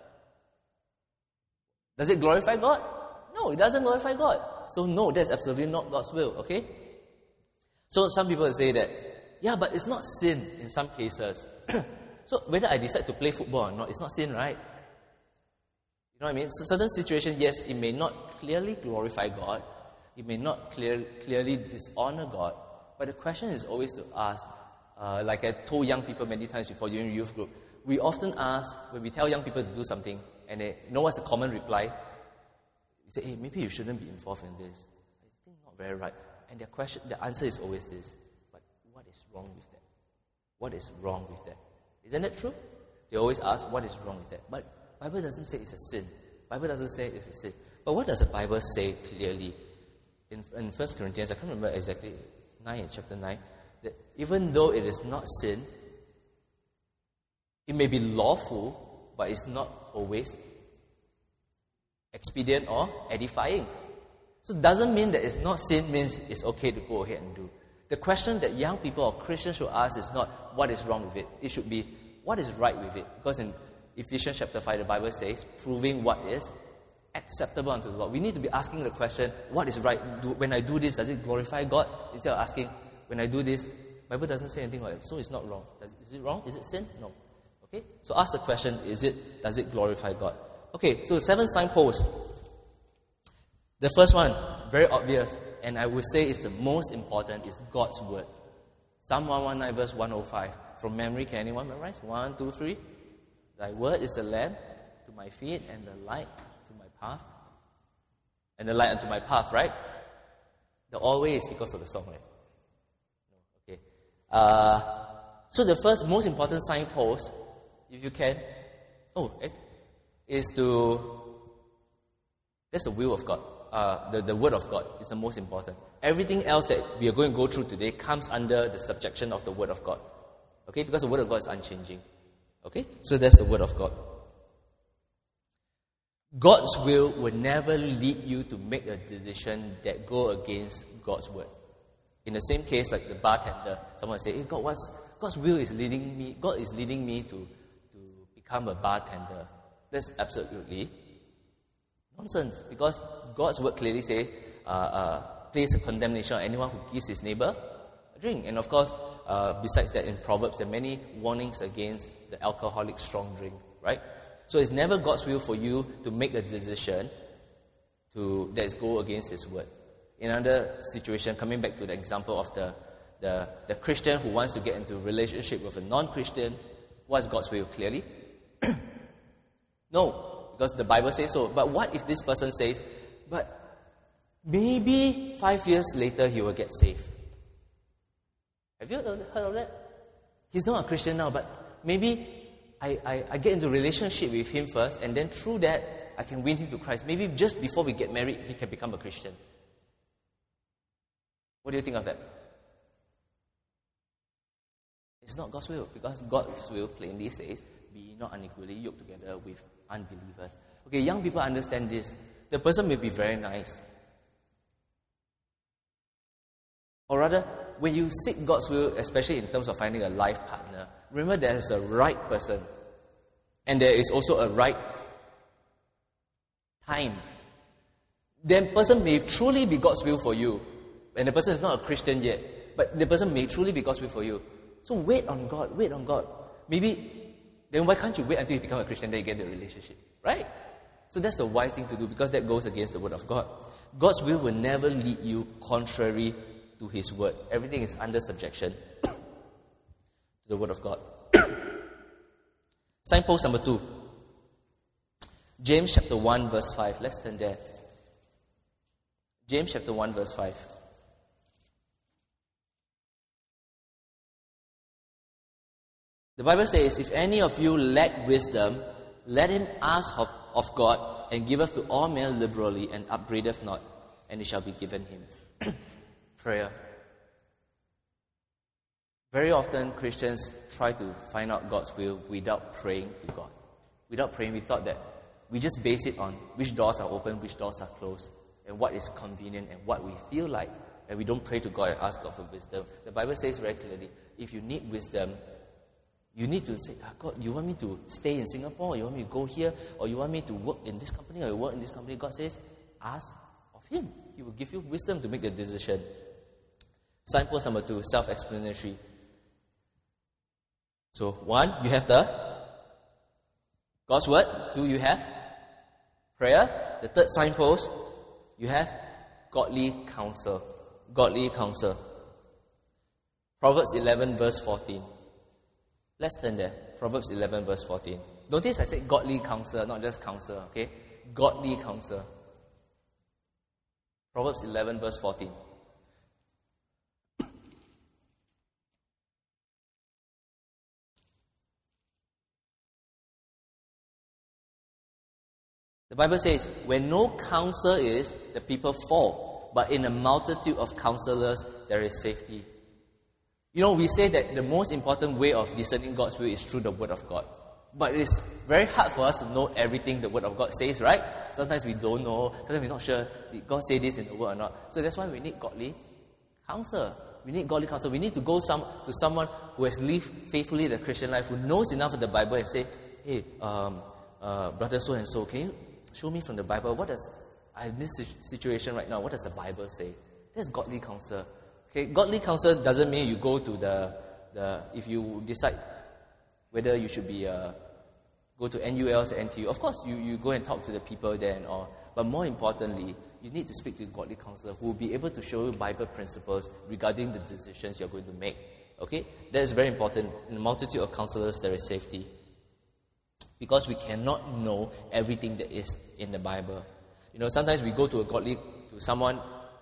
Does it glorify God? No, it doesn't glorify God. So no, that's absolutely not God's will, okay? So some people say that, yeah, but it's not sin in some cases. So whether I decide to play football or not, it's not sin, right? You know what I mean? So certain situations, yes, it may not clearly glorify God. It may not clearly dishonor God. But the question is always to ask, like I told young people many times before during youth group, we often ask, when we tell young people to do something, and they know what's the common reply? We say, hey, maybe you shouldn't be involved in this. I think not very right. And the answer is always this, but what is wrong with that? What is wrong with that? Isn't that true? They always ask, what is wrong with that? But the Bible doesn't say it's a sin. The Bible doesn't say it's a sin. But what does the Bible say clearly? In 1 Corinthians, I can't remember exactly, chapter 9, that even though it is not sin, it may be lawful, but it's not always expedient or edifying. So it doesn't mean that it's not sin means it's okay to go ahead and do. The question that young people or Christians should ask is not what is wrong with it. It should be what is right with it. Because in Ephesians chapter 5, the Bible says, proving what is acceptable unto the Lord. We need to be asking the question, what is right? When I do this, does it glorify God? Instead of asking, when I do this, the Bible doesn't say anything like that. So it's not wrong. Is it wrong? Is it sin? No. Okay? So ask the question, does it glorify God? Okay, so 7 signposts. The first one, very obvious, and I would say is the most important, is God's Word. Psalm 119 verse 105. From memory, can anyone memorize? 1, 2, 3. Thy word is a lamp to my feet and the light to my path. And the light unto my path, right? The always because of the song, right? No, okay. So the first, most important signpost, if you can, is that's the will of God. The Word of God is the most important. Everything else that we are going to go through today comes under the subjection of the Word of God. Okay? Because the Word of God is unchanging. Okay? So that's the Word of God. God's will never lead you to make a decision that go against God's Word. In the same case, like the bartender, someone say, hey, God's will is leading me, God is leading me to become a bartender. That's absolutely nonsense, because God's Word clearly say, place a condemnation on anyone who gives his neighbor a drink. And of course, besides that, in Proverbs, there are many warnings against the alcoholic strong drink, right? So it's never God's will for you to make a decision that go against His Word. In another situation, coming back to the example of the Christian who wants to get into a relationship with a non-Christian, what's God's will clearly? No, because the Bible says so. But what if this person says, but maybe 5 years later he will get saved? Have you heard of that? He's not a Christian now, but maybe I get into a relationship with him first, and then through that, I can win him to Christ. Maybe just before we get married, he can become a Christian. What do you think of that? It's not God's will, because God's will plainly says, be not unequally yoked together with unbelievers. Okay, young people understand this. The person may be very nice. Or rather, when you seek God's will, especially in terms of finding a life partner, remember there is a right person. And there is also a right time. The person may truly be God's will for you. And the person is not a Christian yet. But the person may truly be God's will for you. So wait on God. Wait on God. Maybe, then why can't you wait until you become a Christian, then you get the relationship? Right? So that's the wise thing to do, because that goes against the word of God. God's will never lead you contrary to His word. Everything is under subjection to the word of God. Signpost number 2. James chapter 1 verse 5. Let's turn there. James chapter 1 verse 5. The Bible says, if any of you lack wisdom, let him ask of God, and giveth to all men liberally, and upbraideth not, and it shall be given him. Prayer. Very often Christians try to find out God's will without praying to God. Without praying, we thought that we just base it on which doors are open, which doors are closed, and what is convenient and what we feel like. And we don't pray to God and ask God for wisdom. The Bible says very clearly, if you need wisdom, you need to say, God, you want me to stay in Singapore, or you want me to go here, or you want me to work in this company, or you work in this company? God says, ask of Him. He will give you wisdom to make the decision. Signpost number 2, self-explanatory. So 1, you have the God's word. 2, you have prayer. The third signpost, you have godly counsel. Godly counsel. Proverbs 11 verse 14. Let's turn there. Proverbs 11 verse 14. Notice I said godly counsel, not just counsel, okay? Godly counsel. Proverbs 11 verse 14. The Bible says, where no counsel is, the people fall. But in a multitude of counselors, there is safety. You know, we say that the most important way of discerning God's will is through the Word of God. But it's very hard for us to know everything the Word of God says, right? Sometimes we don't know. Sometimes we're not sure, did God say this in the Word or not? So that's why we need godly counsel. We need godly counsel. We need to go to someone who has lived faithfully the Christian life, who knows enough of the Bible, and say, hey, brother so-and-so, can you show me from the Bible, I have this situation right now, what does the Bible say? That's godly counsel. Okay, godly counsel doesn't mean you go to if you decide whether you should be go to NULs or NTU. Of course, you go and talk to the people there and all. But more importantly, you need to speak to a godly counselor who will be able to show you Bible principles regarding the decisions you're going to make. Okay? That is very important. In a multitude of counselors, there is safety. Because we cannot know everything that is in the Bible. You know, sometimes we go to someone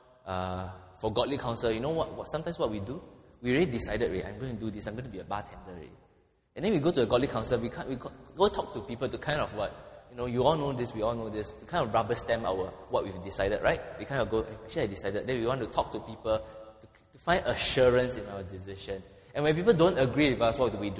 for godly counsel. You know what? Sometimes what we do, we already decided, I'm going to do this. I'm going to be a bartender already. And then we go to a godly counsel. We go talk to people to kind of you all know this, we all know this, to kind of rubber stamp what we've decided, right? We kind of go, actually I decided. Then we want to talk to people to find assurance in our decision. And when people don't agree with us, what do? We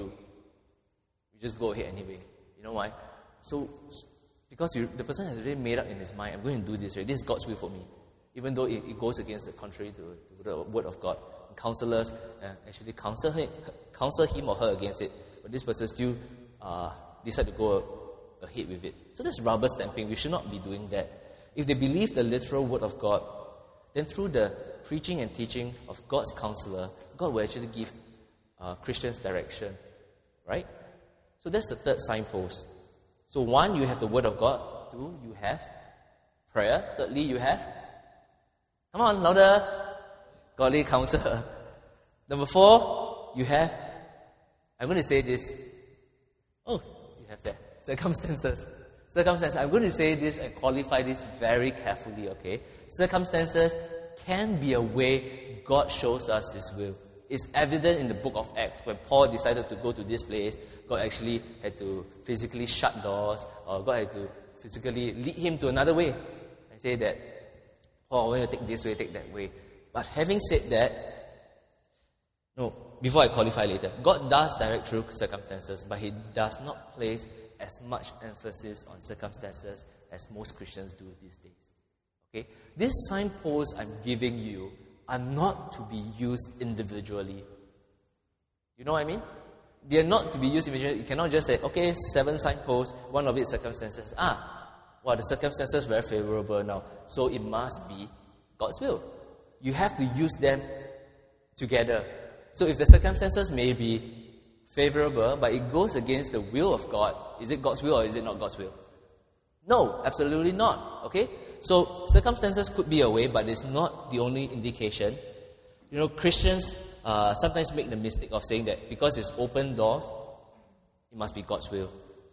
just go ahead anyway. You know why? So, because the person has already made up in his mind, I'm going to do this, right? This is God's will for me. Even though it goes against the contrary to the word of God. And counselors actually counsel him or her against it. But this person still decide to go ahead with it. So that's rubber stamping. We should not be doing that. If they believe the literal word of God, then through the preaching and teaching of God's counselor, God will actually give Christians direction. Right? So that's the third signpost. So 1, you have the Word of God. 2, you have prayer. Thirdly, you have, come on, louder, godly counsel. Number 4, you have, I'm going to say this. Oh, you have that. Circumstances. I'm going to say this and qualify this very carefully, okay? Circumstances can be a way God shows us His will. It's evident in the book of Acts. When Paul decided to go to this place, God actually had to physically shut doors, or God had to physically lead him to another way and say that, I want you to take this way, take that way. But having said that, before I qualify later, God does direct through circumstances, but He does not place as much emphasis on circumstances as most Christians do these days. Okay? These signposts I'm giving you are not to be used individually. You know what I mean? They are not to be used individually. You cannot just say, okay, 7 signposts, one of it circumstances. Well, the circumstances are very favorable now, so it must be God's will. You have to use them together. So if the circumstances may be favorable, but it goes against the will of God, is it God's will or is it not God's will? No, absolutely not. Okay? So circumstances could be a way, but it's not the only indication. Christians sometimes make the mistake of saying that because it's open doors, it must be God's will.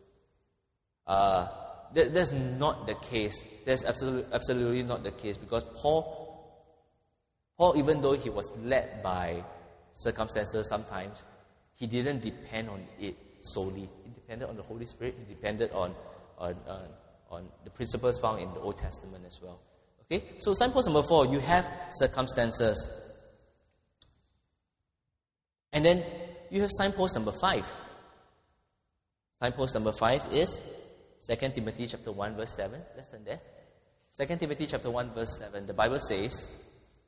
That's not the case. That's absolutely not the case, because Paul, even though he was led by circumstances sometimes, he didn't depend on it solely. He depended on the Holy Spirit. He depended on the principles found in the Old Testament as well. Okay? So signpost number 4, you have circumstances. And then you have signpost number 5. Signpost number 5 is 2 Timothy chapter 1 verse 7. Let's turn there. 2 Timothy chapter 1 verse 7. The Bible says,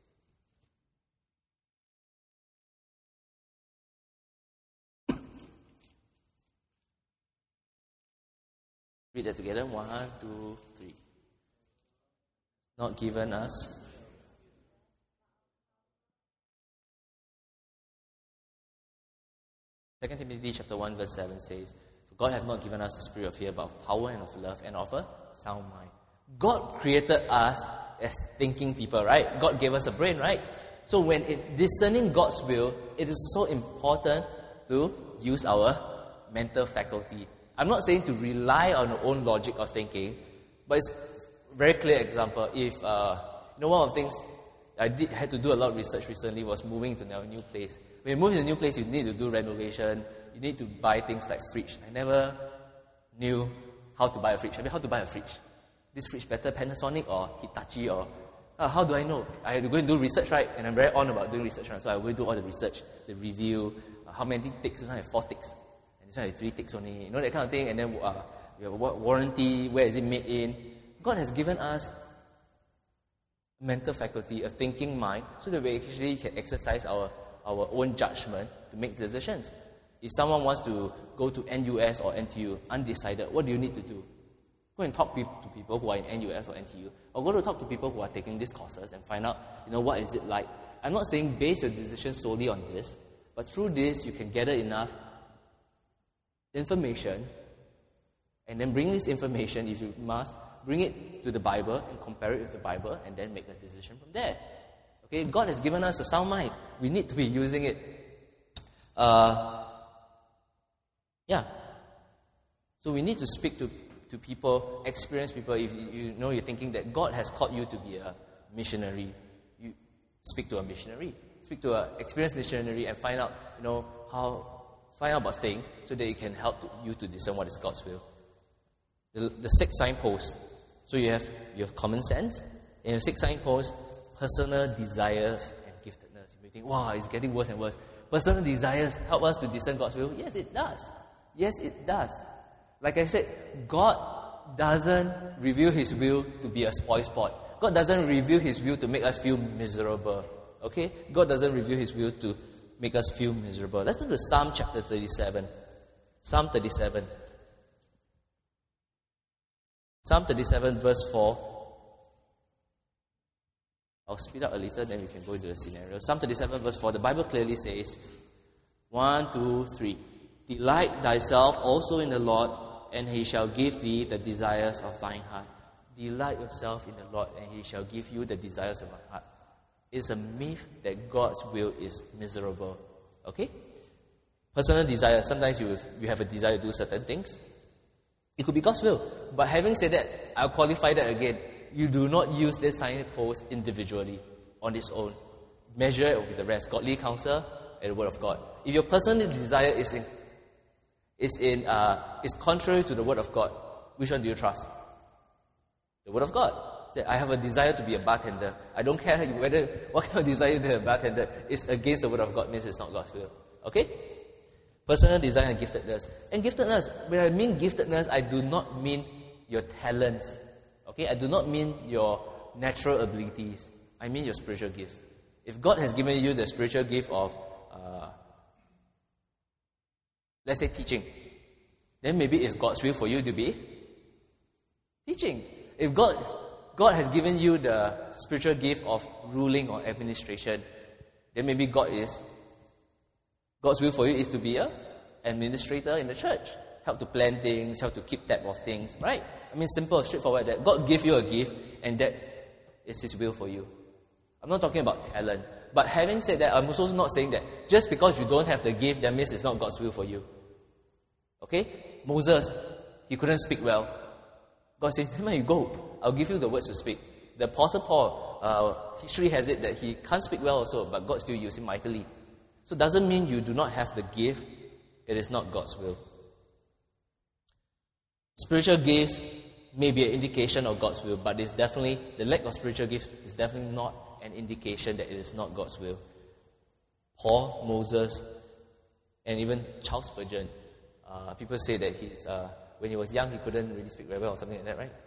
read that together. 1, 2, 3. Not given us. Second Timothy chapter 1 verse 7 says, "For God hath not given us a spirit of fear, but of power and of love and of a sound mind." God created us as thinking people, right? God gave us a brain, right? So when discerning God's will, it is so important to use our mental faculty. I'm not saying to rely on your own logic or thinking, but it's a very clear example. If, one of the things I had to do a lot of research recently was moving to a new place. When you move to a new place, you need to do renovation. You need to buy things like fridge. I never knew how to buy a fridge. How to buy a fridge? This fridge better, Panasonic or Hitachi, or how do I know? I had to go and do research, right? And I'm very on about doing research, right? So I will do all the research, the review, how many ticks. I have 4 ticks. And this one has 3 ticks only. That kind of thing. And then we have a warranty. Where is it made in? God has given us mental faculty, a thinking mind, so that we actually can exercise our own judgment to make decisions. If someone wants to go to NUS or NTU, undecided, what do you need to do? Go and talk to people who are in NUS or NTU, or go to talk to people who are taking these courses and find out, what is it like. I'm not saying base your decision solely on this, but through this you can gather enough information, and then bring this information, if you must, bring it to the Bible and compare it with the Bible, and then make a decision from there. Okay, God has given us a sound mind. We need to be using it. So we need to speak to people, experienced people. If you're thinking that God has called you to be a missionary, you speak to a missionary. Speak to an experienced missionary and find out, find out about things so that it can help you to discern what is God's will. The 6 signposts. So you have common sense, and your 6 signposts, personal desires and giftedness. You may think, wow, it's getting worse and worse. Personal desires help us to discern God's will. Yes, it does. Yes, it does. Like I said, God doesn't reveal His will to be a spoil sport. God doesn't reveal His will to make us feel miserable. Okay? God doesn't reveal His will to make us feel miserable. Let's turn to Psalm chapter 37. Psalm 37. Psalm 37 verse 4. I'll speed up a little, then we can go into the scenario. Psalm 37 verse 4, the Bible clearly says, 1, 2, 3. Delight thyself also in the Lord, and He shall give thee the desires of thine heart. Delight yourself in the Lord, and He shall give you the desires of your heart. It's a myth that God's will is miserable. Okay? Personal desire. Sometimes you have a desire to do certain things. It could be God's will. But having said that, I'll qualify that again. You do not use this signpost individually on its own. Measure it with the rest. Godly counsel and the Word of God. If your personal desire is contrary to the Word of God, which one do you trust? The Word of God. Say, I have a desire to be a bartender. I don't care what kind of desire you have to be a bartender. It's against the Word of God, means it's not God's will. Okay? Personal desire and giftedness. And giftedness, when I mean giftedness, I do not mean your talents. Okay? I do not mean your natural abilities. I mean your spiritual gifts. If God has given you the spiritual gift of, let's say, teaching, then maybe it's God's will for you to be Teaching. If God has given you the spiritual gift of ruling or administration, then maybe God's will for you is to be an administrator in the church. Help to plan things, help to keep tab of things, right? I mean, simple, straightforward. That God gave you a gift, and that is His will for you. I'm not talking about talent. But having said that, I'm also not saying that just because you don't have the gift, that means it's not God's will for you. Okay? Moses, he couldn't speak well. God said, "Never mind, you go. I'll give you the words to speak." The Apostle Paul, history has it that he can't speak well also, but God still used him mightily. So it doesn't mean you do not have the gift. It is not God's will. Spiritual gifts may be an indication of God's will, but it's definitely, the lack of spiritual gifts is definitely not an indication that it is not God's will. Paul, Moses, and even Charles Spurgeon, people say that when he was young, he couldn't really speak very well or something like that, right?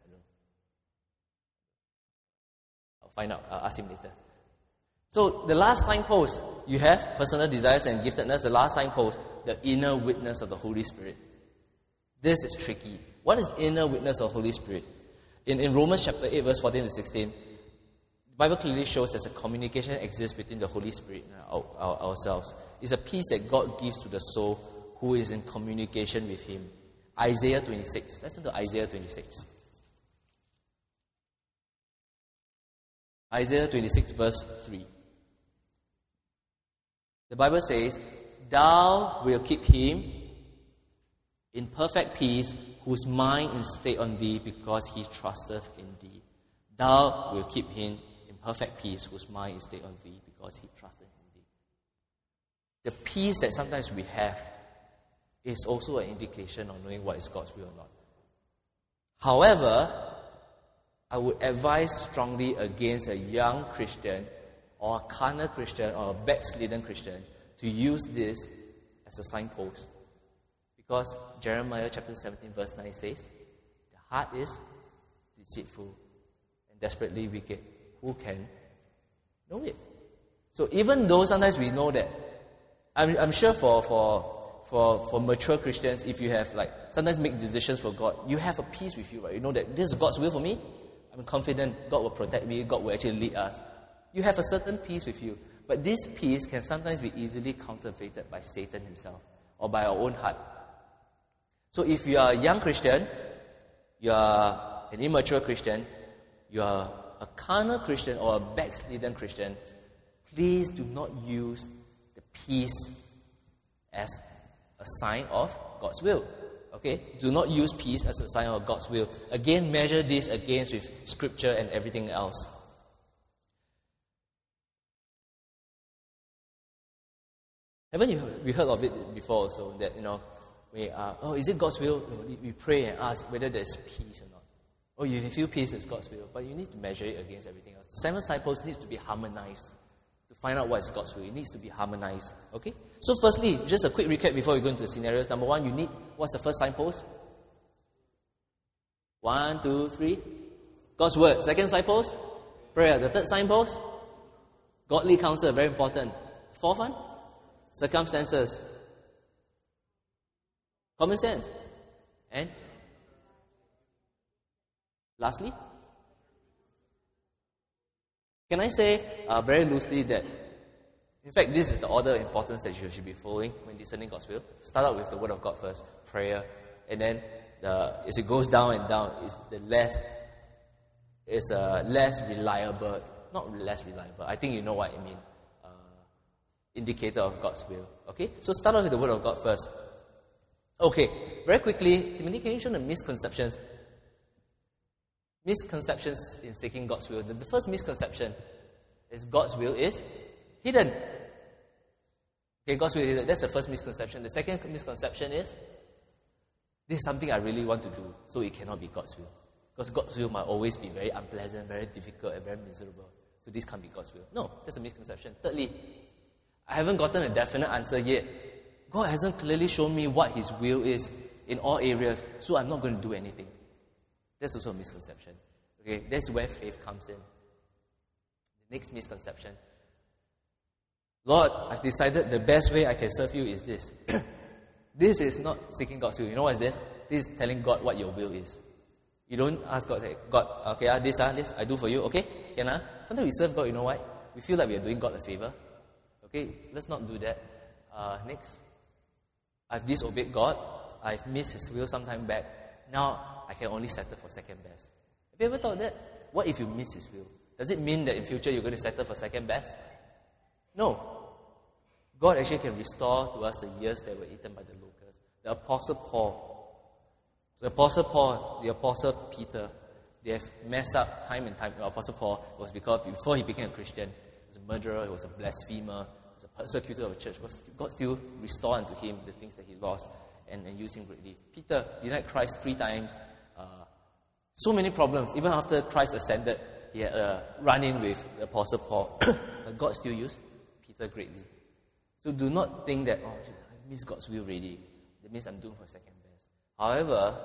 I'll find out. I'll ask him later. So the last signpost, you have personal desires and giftedness. The last signpost, the inner witness of the Holy Spirit. This is tricky. What is inner witness of the Holy Spirit? In Romans chapter 8, verse 14 to 16, the Bible clearly shows there's a communication that exists between the Holy Spirit and ourselves. It's a peace that God gives to the soul who is in communication with Him. Isaiah 26. Listen to Isaiah 26. Isaiah 26, verse 3. The Bible says, "Thou will keep him in perfect peace, whose mind is stayed on thee, because he trusteth in thee." Thou will keep him in perfect peace, whose mind is stayed on thee, because he trusteth in thee. The peace that sometimes we have is also an indication of knowing what is God's will or not. However, I would advise strongly against a young Christian or a carnal Christian or a backslidden Christian to use this as a signpost. Because Jeremiah chapter 17 verse 9 says, "The heart is deceitful and desperately wicked. Who can know it?" So even though sometimes we know that, I'm sure for mature Christians, if you have sometimes make decisions for God, you have a peace with you, right? You know that this is God's will for me. I'm confident God will protect me, God will actually lead us. You have a certain peace with you. But this peace can sometimes be easily counterfeited by Satan himself or by our own heart. So if you are a young Christian, you are an immature Christian, you are a carnal Christian or a backslidden Christian, please do not use the peace as a sign of God's will. Okay? Do not use peace as a sign of God's will. Again, measure this against with Scripture and everything else. Haven't we heard of it before also, that, is it God's will? We pray and ask whether there's peace or not. Oh, you feel peace is God's will, but you need to measure it against everything else. The 7 signposts needs to be harmonized. To find out what is God's will, it needs to be harmonized. Okay? So firstly, just a quick recap before we go into the scenarios. Number 1, what's the first signpost? 1, 2, 3. God's word. Second signpost? Prayer. The third signpost? Godly counsel, very important. Fourth one? Circumstances. Common sense. And lastly, can I say very loosely that, in fact, this is the order of importance that you should be following when discerning God's will? Start out with the Word of God first, prayer, and then as it goes down and down, it's less reliable, not less reliable, I think you know what I mean, indicator of God's will. Okay? So start off with the Word of God first. Okay, very quickly, Timothy, can you show the misconceptions? Misconceptions in seeking God's will. The first misconception is God's will is hidden. Okay, God's will is hidden. That's the first misconception. The second misconception is, this is something I really want to do, so it cannot be God's will. Because God's will might always be very unpleasant, very difficult, and very miserable. So this can't be God's will. No, that's a misconception. Thirdly, I haven't gotten a definite answer yet. God hasn't clearly shown me what His will is in all areas, so I'm not going to do anything. That's also a misconception. Okay, that's where faith comes in. The next misconception. Lord, I've decided the best way I can serve you is this. This is not seeking God's will. You know what is this? This is telling God what your will is. You don't ask God, say, God, okay, this I do for you, okay? Can Sometimes we serve God, you know why? We feel like we are doing God a favor. Okay, let's not do that. Next. I've disobeyed God. I've missed His will some time back. Now, I can only settle for second best. Have you ever thought that? What if you miss His will? Does it mean that in future you're going to settle for second best? No. God actually can restore to us the years that were eaten by the locusts. The Apostle Paul, the Apostle Peter, they have messed up time and time. The Apostle Paul was because before he became a Christian, he was a murderer, he was a blasphemer, he was a persecutor of the church. But God still restored unto him the things that he lost and used him greatly. Peter denied Christ 3 times. So many problems. Even after Christ ascended, he had a run-in with the Apostle Paul. But God still used Peter greatly. So do not think that, I miss God's will already. That means I'm doomed for second best. However,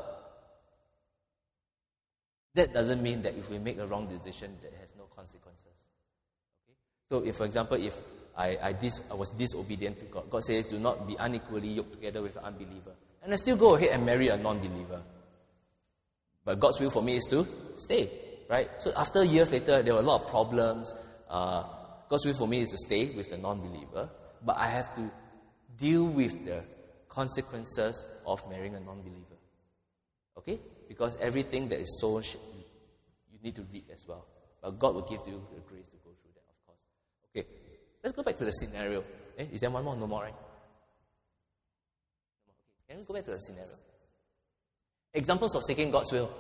that doesn't mean that if we make a wrong decision, that has no consequences. Okay? So if, for example, if I was disobedient to God, God says, do not be unequally yoked together with an unbeliever. And I still go ahead and marry a non-believer. But God's will for me is to stay, right? So after years later, there were a lot of problems. God's will for me is to stay with the non-believer. But I have to deal with the consequences of marrying a non-believer. Okay? Because everything that is sown, you need to reap as well. But God will give you the grace to go through that, of course. Okay, let's go back to the scenario. Is there one more? No more, right? Okay. Can we go back to the scenario? Examples of seeking God's will.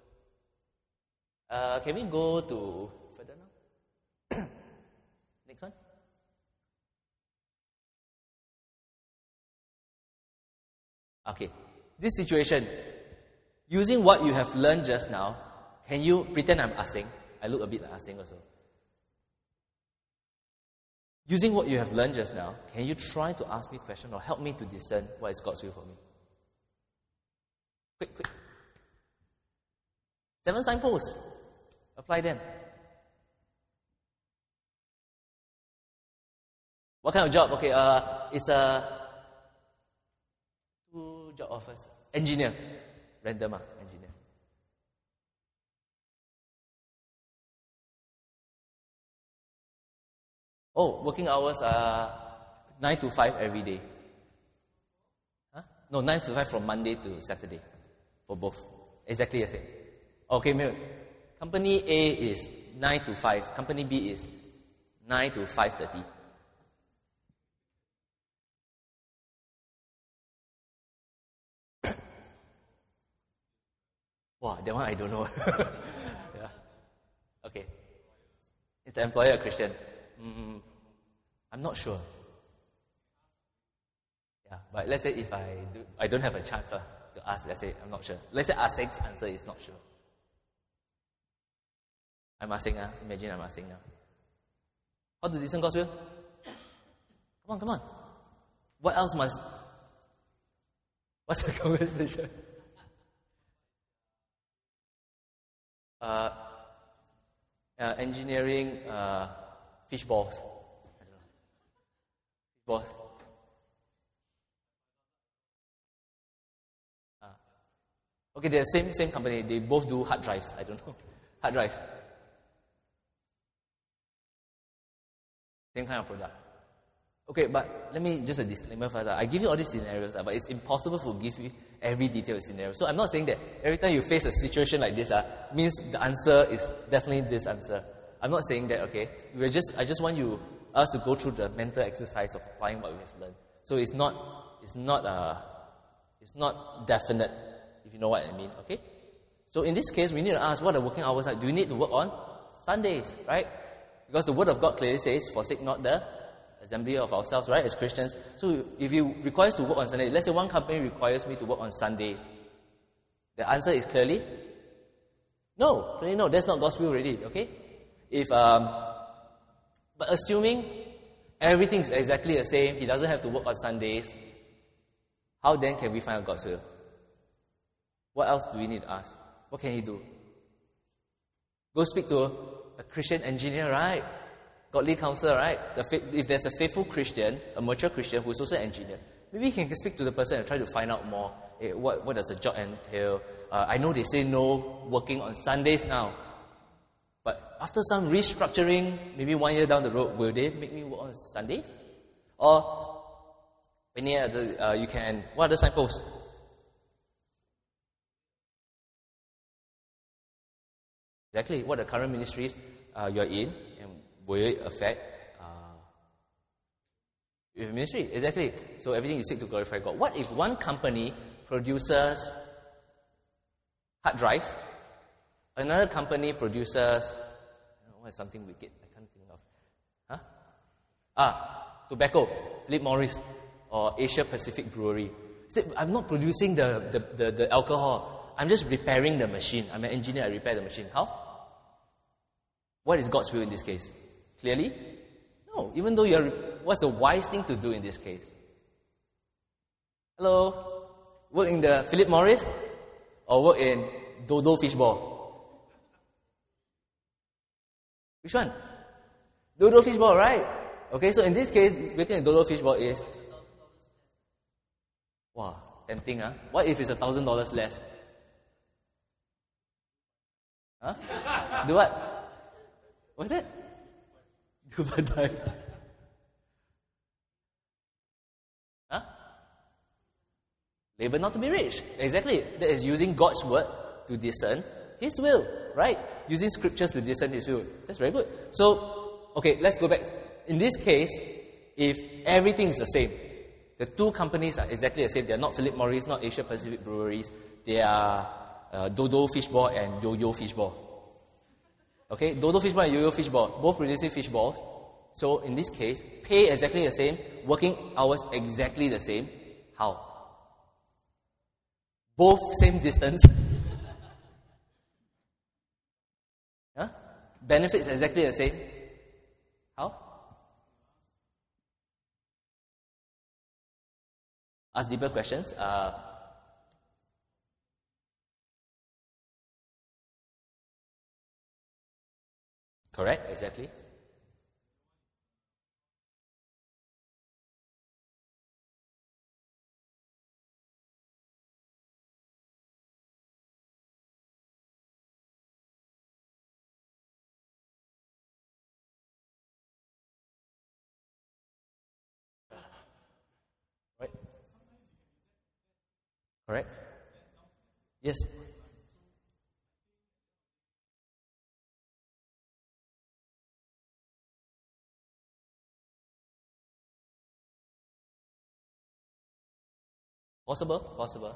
Can we go to further now? Next one. Okay, this situation, using what you have learned just now, can you pretend I'm asking? I look a bit like asking also. Using what you have learned just now, can you try to ask me a question or help me to discern what is God's will for me? Quick. 7 signposts. Apply them. What kind of job? Okay, it's a 2 job offers. Engineer. Random, engineer. Oh, working hours are 9 to 5 every day. Huh? No, 9 to 5 from Monday to Saturday. For both. Exactly the same. Okay, company A is 9 to 5. Company B is 9 to 5:30. Wow, that one I don't know. Yeah. Okay. Is the employer a Christian? I'm not sure. Yeah, but let's say if I don't have a chance to ask, let's say I'm not sure. Let's say Asek's answer is not sure. I'm asking now. Imagine I'm asking now. How to discern God's will? Come on. What else must... What's the conversation? Engineering fish balls. I don't know. Fish balls. Okay, they're same company. They both do hard drives. I don't know. Hard drives. Same kind of product. Okay, but let me just a disclaimer first. I give you all these scenarios, but it's impossible to give you every detailed scenario. So I'm not saying that every time you face a situation like this, means the answer is definitely this answer. I'm not saying that, okay? I just want us to go through the mental exercise of applying what we've learned. So it's not definite, if you know what I mean, okay? So in this case, we need to ask, what are working hours like? Do you need to work on Sundays, right? Because the Word of God clearly says, forsake not the assembly of ourselves, right, as Christians. So if you require us to work on Sunday, let's say one company requires me to work on Sundays, the answer is clearly no. That's not God's will already, okay? But assuming everything is exactly the same, he doesn't have to work on Sundays, how then can we find out God's will? What else do we need to ask? What can he do? Go speak to a Christian engineer, right? Godly counsel, right? So if there's a faithful Christian, a mature Christian who is also an engineer, maybe he can speak to the person and try to find out more What does the job entail? I know they say no working on Sundays now. But after some restructuring, maybe 1 year down the road, will they make me work on Sundays? Or any other, what are the signposts? Exactly, what the current ministries you're in, and will it affect your ministry? Exactly. So everything you seek to glorify God. What if one company produces hard drives, another company produces, what is something wicked? I can't think of. Tobacco, Philip Morris, or Asia Pacific Brewery. Say, I'm not producing the alcohol. I'm just repairing the machine. I'm an engineer, I repair the machine. How? What is God's will in this case? Clearly? No. Even though what's the wise thing to do in this case? Hello? Work in the Philip Morris? Or work in Dodo Fishball? Which one? Dodo Fishball, right? Okay, so in this case, working in Dodo Fishball is... Wow, tempting, huh? What if it's $1,000 less? Huh? Do what? What's that? Do badai. Huh? Labor not to be rich. Exactly. That is using God's word to discern His will, right? Using scriptures to discern His will. That's very good. So, okay, let's go back. In this case, if everything is the same, the two companies are exactly the same. They are not Philip Morris, not Asia Pacific Breweries. They are Dodo Fishball and Yo-Yo Fishball. Okay, Dodo Fishball and Yo-Yo Fishball, both producing fishballs. So in this case, pay exactly the same, working hours exactly the same. How? Both same distance. Huh? Benefits exactly the same. How? Ask deeper questions. Correct, exactly. Right. Correct. Yes. Possible.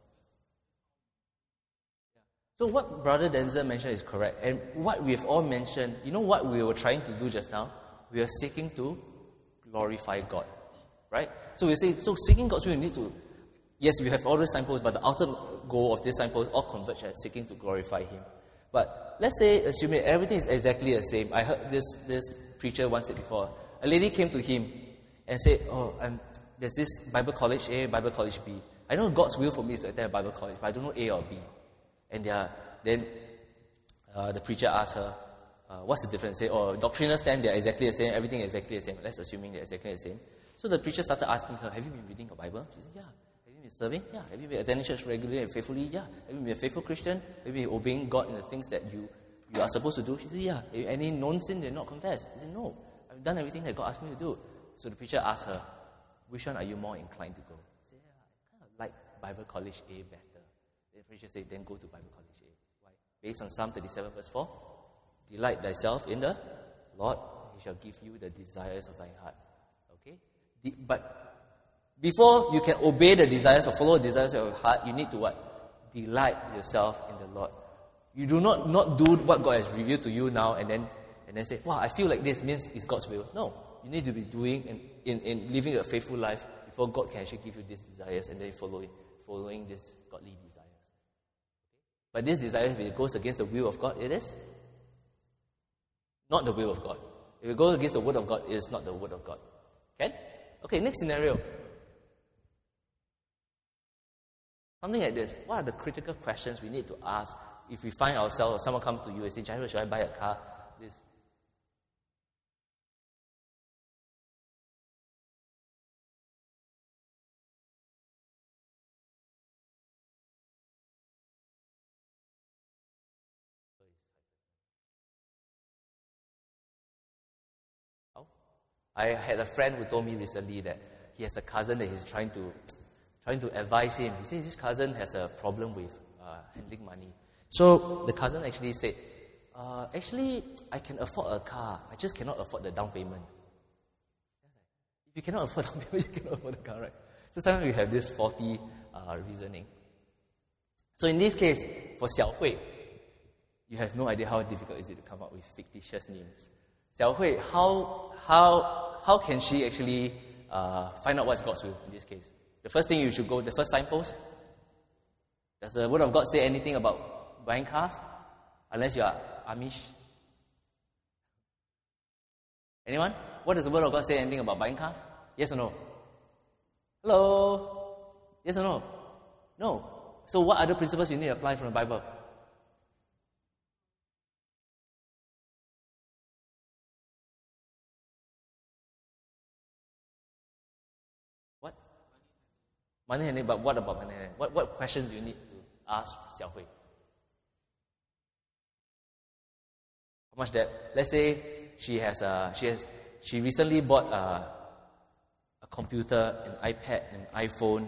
So what Brother Denzel mentioned is correct. And what we've all mentioned, you know what we were trying to do just now? We are seeking to glorify God. Right? So we say, so seeking God's will, we need to, yes, we have all these signposts, but the ultimate goal of this signpost all converge at seeking to glorify Him. But let's say, assuming everything is exactly the same. I heard this preacher once said before. A lady came to him and said, there's this Bible college A, Bible college B. I know God's will for me is to attend a Bible college, but I don't know A or B. And then the preacher asked her, what's the difference? Say, doctrinal stand, they're exactly the same, everything is exactly the same. Let's assuming they're exactly the same. So the preacher started asking her, have you been reading your Bible? She said, yeah. Have you been serving? Yeah. Have you been attending church regularly and faithfully? Yeah. Have you been a faithful Christian? Have you been obeying God in the things that you are supposed to do? She said, yeah. Have you any known sin did not confess? He said, no. I've done everything that God asked me to do. So the preacher asked her, which one are you more inclined to go? She said, yeah, I kind of like Bible college A better. The preacher said, then go to Bible college A. Why? Based on Psalm 37 verse 4, delight thyself in the Lord, He shall give you the desires of thy heart. Okay? But before you can obey the desires or follow the desires of your heart, you need to what? Delight yourself in the Lord. You do not do what God has revealed to you now and then say, wow, I feel like this means it's God's will. No. You need to be doing in living a faithful life before God can actually give you these desires and then following these godly desires. But this desire, if it goes against the will of God, it is not the will of God. If it goes against the word of God, it is not the word of God. Okay? Okay, next scenario. Something like this. What are the critical questions we need to ask if we find ourselves, or someone comes to you and says, Jairo, should I buy a car? This. I had a friend who told me recently that he has a cousin that he's trying to advise him. He says his cousin has a problem with handling money. So the cousin actually said, actually, I can afford a car. I just cannot afford the down payment. If you cannot afford down payment, you cannot afford the car, right? So sometimes we have this faulty reasoning. So in this case, for Xiao Hui, you have no idea how difficult is it to come up with fictitious names. Xiao Hui, how can she actually find out what's God's will in this case? The first thing you should go, the first signpost. Does the Word of God say anything about buying cars? Unless you are Amish. Anyone? What does the Word of God say anything about buying car? Yes or no? Hello? Yes or no? No. So what other principles you need to apply from the Bible? What? Money handling, but what about money handling? What questions do you need to ask Xiao Hui? How much debt? Let's say she recently bought a computer, an iPad, an iPhone,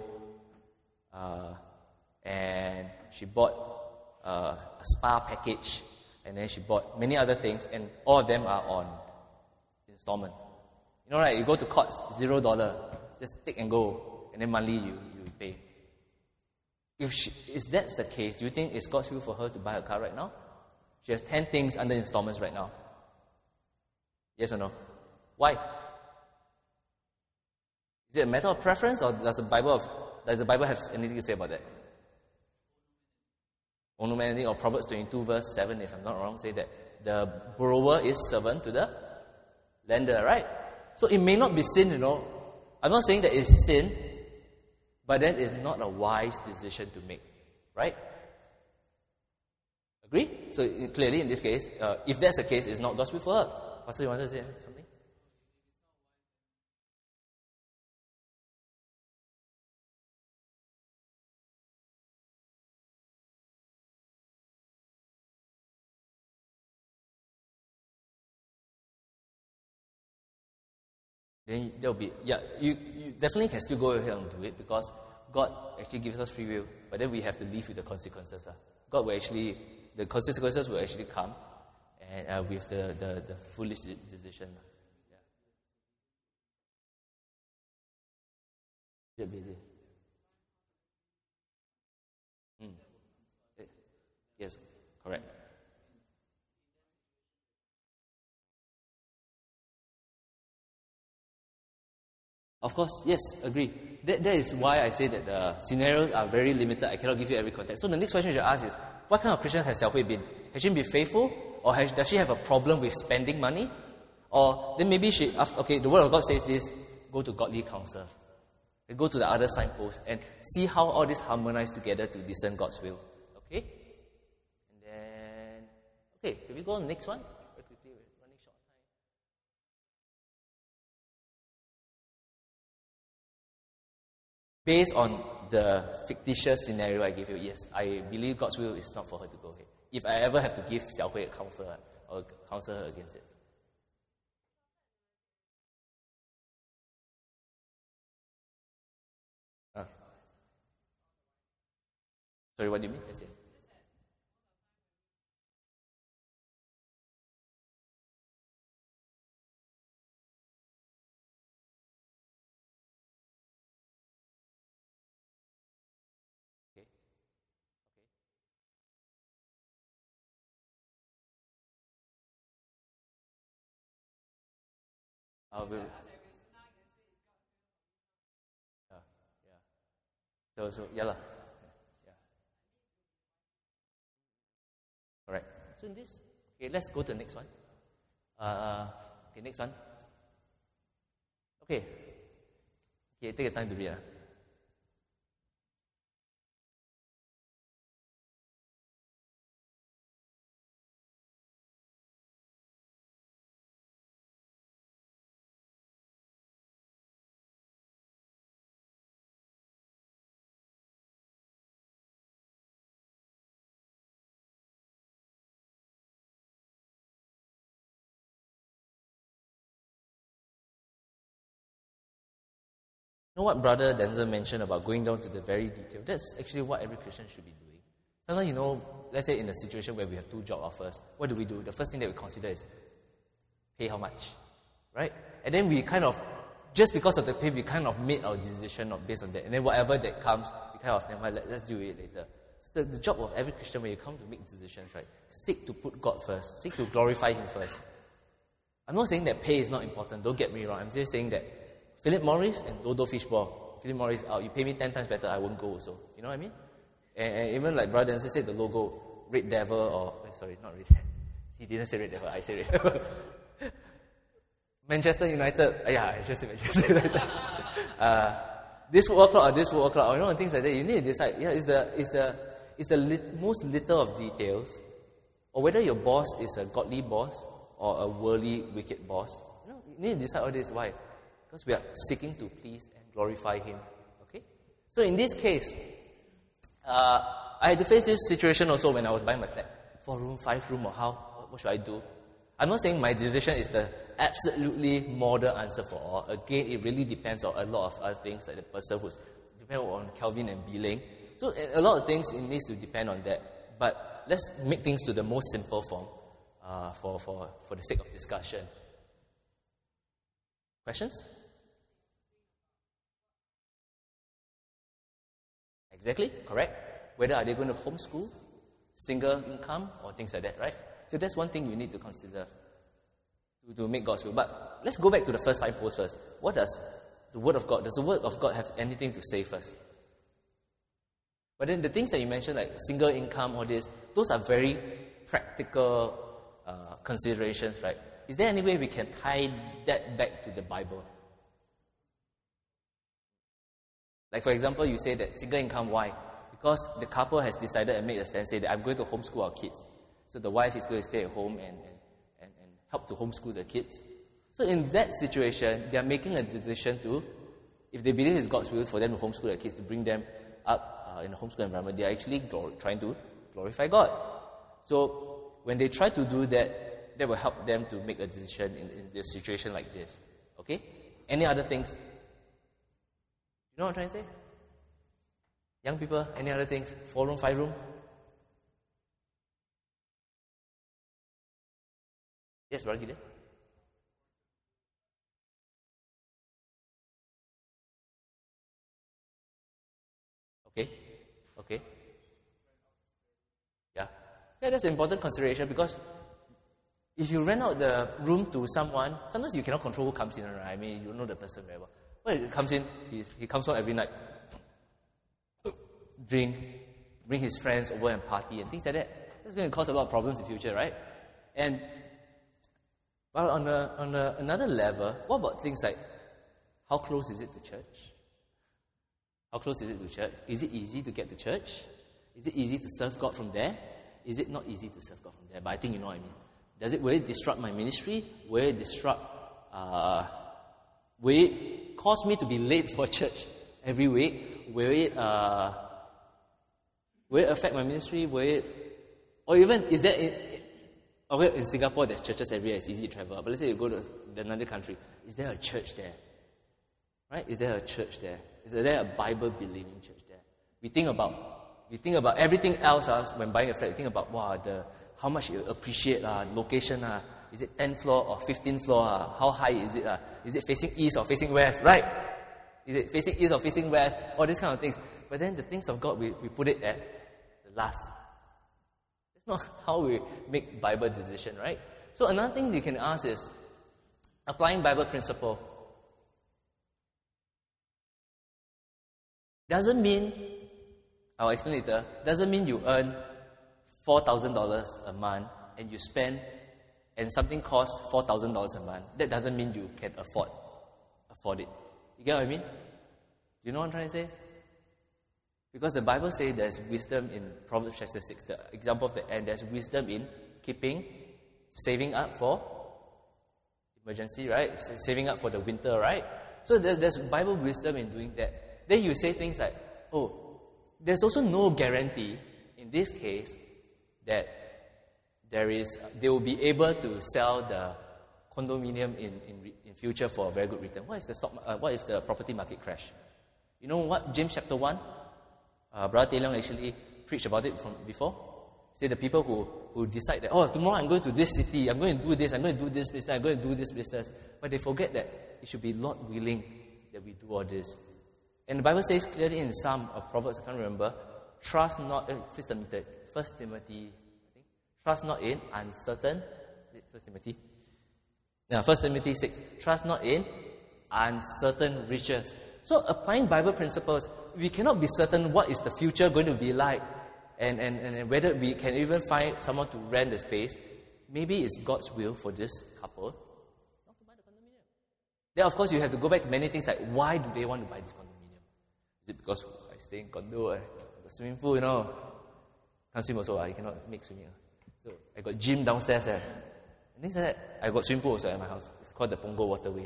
and she bought a spa package, and then she bought many other things, and all of them are on installment. You know, right? You go to Courts, $0, just take and go, and then monthly you pay. If that's the case, do you think it's God's will for her to buy a car right now? She has 10 things under installments right now. Yes or no? Why? Is it a matter of preference, or does the Bible have anything to say about that? Onomanic or Proverbs 22 verse 7, if I'm not wrong, say that the borrower is servant to the lender, right? So it may not be sin, you know. I'm not saying that it's sin, but then it's not a wise decision to make, right? Agree? So clearly in this case, if that's the case, it's not God's will for her. Pastor, you wanted to say something? Then there'll be, you definitely can still go ahead and do it, because God actually gives us free will, but then we have to live with the consequences. God will actually, the consequences will actually come, and with the foolish decision. Yeah. Yes, correct. Of course, yes, agree. That is why I say that the scenarios are very limited. I cannot give you every context. So the next question you should ask is, what kind of Christian has Xiao Hui been? Has she been faithful? Or does she have a problem with spending money? Or then maybe the Word of God says this, go to godly counsel. Go to the other signpost and see how all this harmonize together to discern God's will. Okay? And then, can we go on the next one? Very quickly, we're running short on time. Based on the fictitious scenario I gave you, yes, I believe God's will is not for her to go ahead. If I ever have to give Xiao Hui a counsel, or counsel her against it. Sorry, what do you mean? That's it. Okay. Will. Yeah. So yeah lah. Yeah. Correct. So in this, let's go to the next one. Next one. Okay, take your time to read. You know what Brother Denzel mentioned about going down to the very detail? That's actually what every Christian should be doing. Sometimes, let's say in a situation where we have 2 job offers, what do? The first thing that we consider is pay how much, right? And then we kind of, just because of the pay, we kind of made our decision based on that. And then whatever that comes, we kind of, never mind, let's do it later. So the job of every Christian, when you come to make decisions, right, seek to put God first, seek to glorify Him first. I'm not saying that pay is not important, don't get me wrong. I'm just saying that Philip Morris and Dodo Fishball. Philip Morris, you pay me 10 times better, I won't go also. You know what I mean? And even like Brother Denzel said, the logo, Red Devil, not Red Devil. He didn't say Red Devil, I said Red Devil. Manchester United, I just said Manchester United. This World Club or this World Club, things like that. You need to decide, is the most little of details, or whether your boss is a godly boss or a worldly, wicked boss. You need to decide all this. Why? Because we are seeking to please and glorify Him. Okay? So in this case, I had to face this situation also when I was buying my flat. 4 room, 5 room, or how? What should I do? I'm not saying my decision is the absolutely model answer for all. Again, it really depends on a lot of other things, like the person who's depending on Calvin and Billing. So a lot of things, it needs to depend on that. But let's make things to the most simple form for the sake of discussion. Questions? Exactly, correct. Whether are they going to homeschool, single income, or things like that, right? So that's one thing you need to consider to make God's will. But let's go back to the first signpost first. What does the Word of God, does the Word of God have anything to say first? But then the things that you mentioned, like single income, all this, those are very practical considerations, right? Is there any way we can tie that back to the Bible? Like, for example, you say that single income, why? Because the couple has decided and made a stand, say that I'm going to homeschool our kids. So the wife is going to stay at home and help to homeschool the kids. So in that situation, they are making a decision to, if they believe it's God's will for them to homeschool their kids, to bring them up in a homeschool environment, they are actually trying to glorify God. So when they try to do that, that will help them to make a decision in a situation like this. Okay? Any other things? You know what I'm trying to say? Young people, any other things? 4 room, 5 room? Yes, Brother Gideon? Okay. Yeah, that's an important consideration, because if you rent out the room to someone, sometimes you cannot control who comes in, right? I mean, you don't know the person very well. When he comes in, he comes home every night, drink, bring his friends over and party and things like that. That's going to cause a lot of problems in the future, right? And well, on another level, what about things like, how close is it to church? How close is it to church? Is it easy to get to church? Is it easy to serve God from there? Is it not easy to serve God from there? But I think you know what I mean. Will it disrupt my ministry? Will it will it cause me to be late for church every week? Will it affect my ministry? Or even, is there in Singapore, there's churches everywhere, it's easy to travel. But let's say you go to another country, is there a church there? Right? Is there a church there? Is there a Bible-believing church there? We think about everything else when buying a flat. We think about, how much you appreciate location. Is it 10th floor or 15th floor? How high is it? Is it facing east or facing west? Right? Is it facing east or facing west? All these kind of things. But then the things of God, we put it at the last. That's not how we make Bible decision, right? So another thing you can ask is, applying Bible principle doesn't mean, I'll explain later, doesn't mean you earn $4,000 a month and you spend, and something costs $4,000 a month. That doesn't mean you can afford it. You get what I mean? Do you know what I'm trying to say? Because the Bible says there's wisdom in Proverbs chapter 6, the example of the end, there's wisdom in saving up for emergency, right? Saving up for the winter, right? So there's Bible wisdom in doing that. Then you say things like, there's also no guarantee in this case that they will be able to sell the condominium in future for a very good return. What if the property market crash? You know what? James chapter 1, Brother Tae Leong actually preached about it from before. Say the people who decide that, oh, tomorrow I'm going to this city, I'm going to do this, I'm going to do this business, I'm going to do this business. But they forget that it should be Lord willing that we do all this. And the Bible says clearly in some Proverbs, I can't remember, trust not, First Timothy, I think, trust not in uncertain, First Timothy? Yeah, 1 Timothy 6, trust not in uncertain riches. So applying Bible principles, we cannot be certain what is the future going to be like. And whether we can even find someone to rent the space, maybe it's God's will for this couple not to buy the condominium. Then, of course, you have to go back to many things like, why do they want to buy this condominium? Is it because I stay in condo, I got swimming pool, Can't swim also, you cannot make swimming. So I got gym downstairs. And things like that. I got swimming pool also at my house. It's called the Punggol Waterway.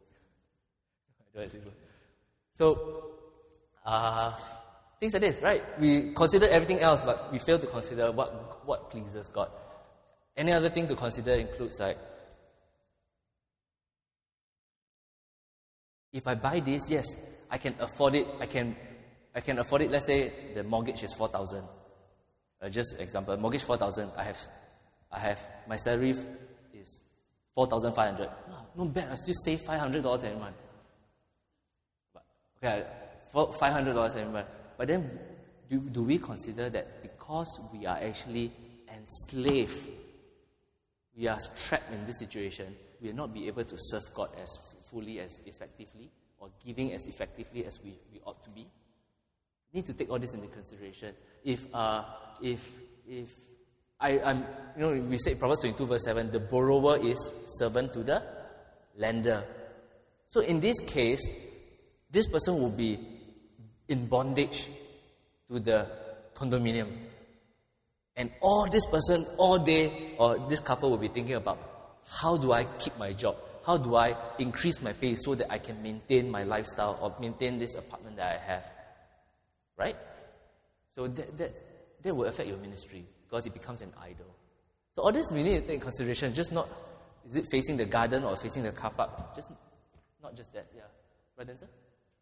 So, things like this, right? We consider everything else, but we fail to consider what pleases God. Any other thing to consider includes like, if I buy this, yes, I can afford it. I can afford it. Let's say the mortgage is 4,000. Just example, mortgage 4,000. I have my salary is 4,500. Wow, not bad. I still save $500 every month. Okay, $500 every month. But then, do we consider that because we are actually enslaved, we are trapped in this situation, we will not be able to serve God as fully, as effectively, or giving as effectively as we ought to be? We need to take all this into consideration. If I'm, we say Proverbs 22 verse 7, the borrower is servant to the lender. So in this case, this person will be in bondage to the condominium. And this person, all day, or this couple will be thinking about, how do I keep my job? How do I increase my pay so that I can maintain my lifestyle or maintain this apartment that I have? Right? So that will affect your ministry because it becomes an idol. So all this we need to take in consideration, just not, is it facing the garden or facing the car park? Just not just that, yeah. Brother Denzel?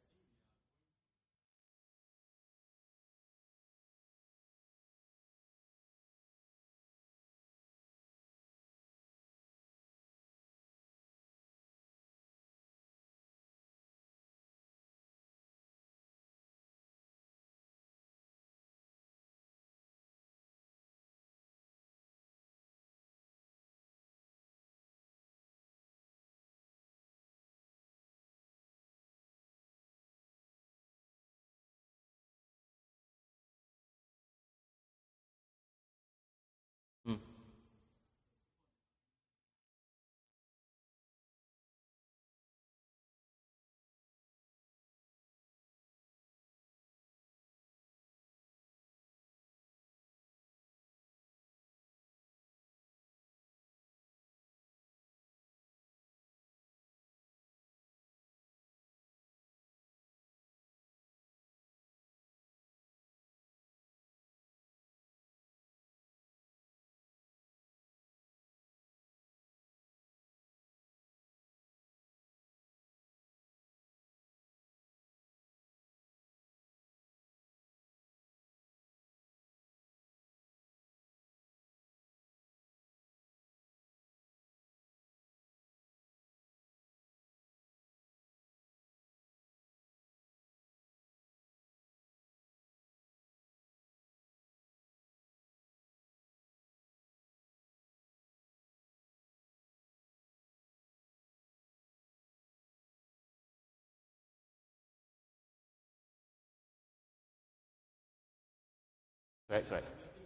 Correct.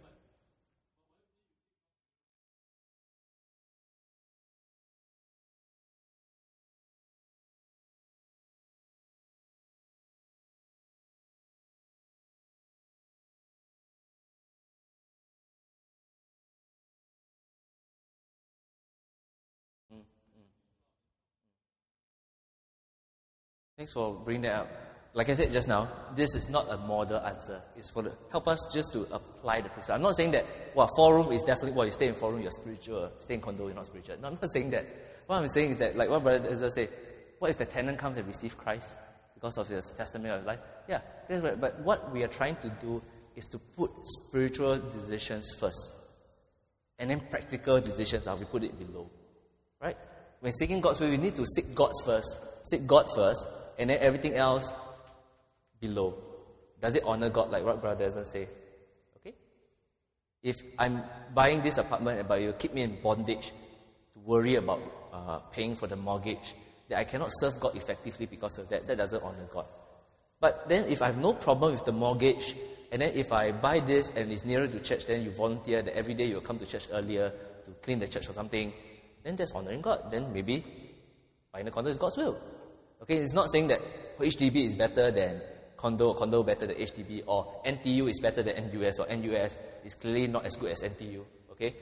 Thanks for bringing that up. Like I said just now, this is not a model answer. It's for help us just to apply the principle. I'm not saying that, 4-room is definitely, you stay in 4-room, you're spiritual. Stay in condo, you're not spiritual. No, I'm not saying that. What I'm saying is that, like what Brother Ezra said, what if the tenant comes and receives Christ because of the testimony of life? Yeah, that's right. But what we are trying to do is to put spiritual decisions first. And then practical decisions, we put it below. Right? When seeking God's will, we need to seek God first, and then everything else below. Does it honor God, like what Brother Desmond say? Okay? If I'm buying this apartment, but you keep me in bondage to worry about paying for the mortgage, that I cannot serve God effectively because of that, that doesn't honor God. But then if I have no problem with the mortgage, and then if I buy this and it's nearer to church, then you volunteer that every day you'll come to church earlier to clean the church or something, then that's honoring God. Then maybe buying a condo is God's will. Okay, it's not saying that HDB is better than condo better than HDB, or NTU is better than NUS, or NUS is clearly not as good as NTU. Okay?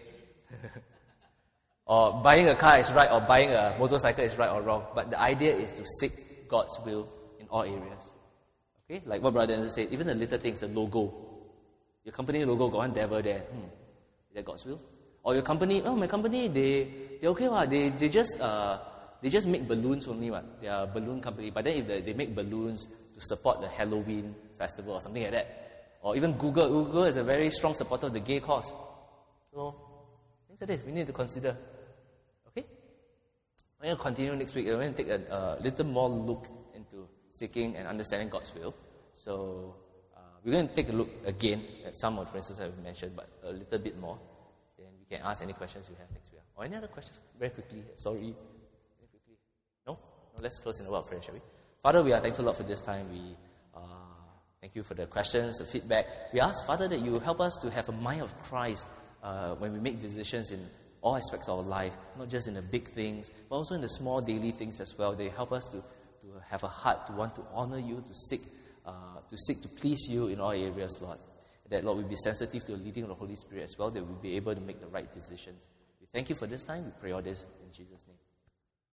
Or buying a car is right, or buying a motorcycle is right or wrong. But the idea is to seek God's will in all areas. Okay? Like what Brother Anderson said, even the little things, the logo. Your company logo got one devil there. Is that God's will? Or your company, my company, they okay, they just make balloons only, They are a balloon company. But then if they make balloons to support the Halloween festival or something like that. Or even Google is a very strong supporter of the gay cause. So, things like this we need to consider. Okay? We're going to continue next week. We're going to take a little more look into seeking and understanding God's will. So, we're going to take a look again at some of the principles I've mentioned, but a little bit more. Then we can ask any questions you have next week. Or any other questions? Very quickly. Sorry. No? Let's close in a word of prayer, shall we? Father, we are thankful, Lord, for this time. We thank you for the questions, the feedback. We ask, Father, that you help us to have a mind of Christ when we make decisions in all aspects of our life, not just in the big things, but also in the small daily things as well. They help us to have a heart to want to honor you, to seek to please you in all areas, Lord. That, Lord, we'll be sensitive to the leading of the Holy Spirit as well, that we'll be able to make the right decisions. We thank you for this time. We pray all this in Jesus' name.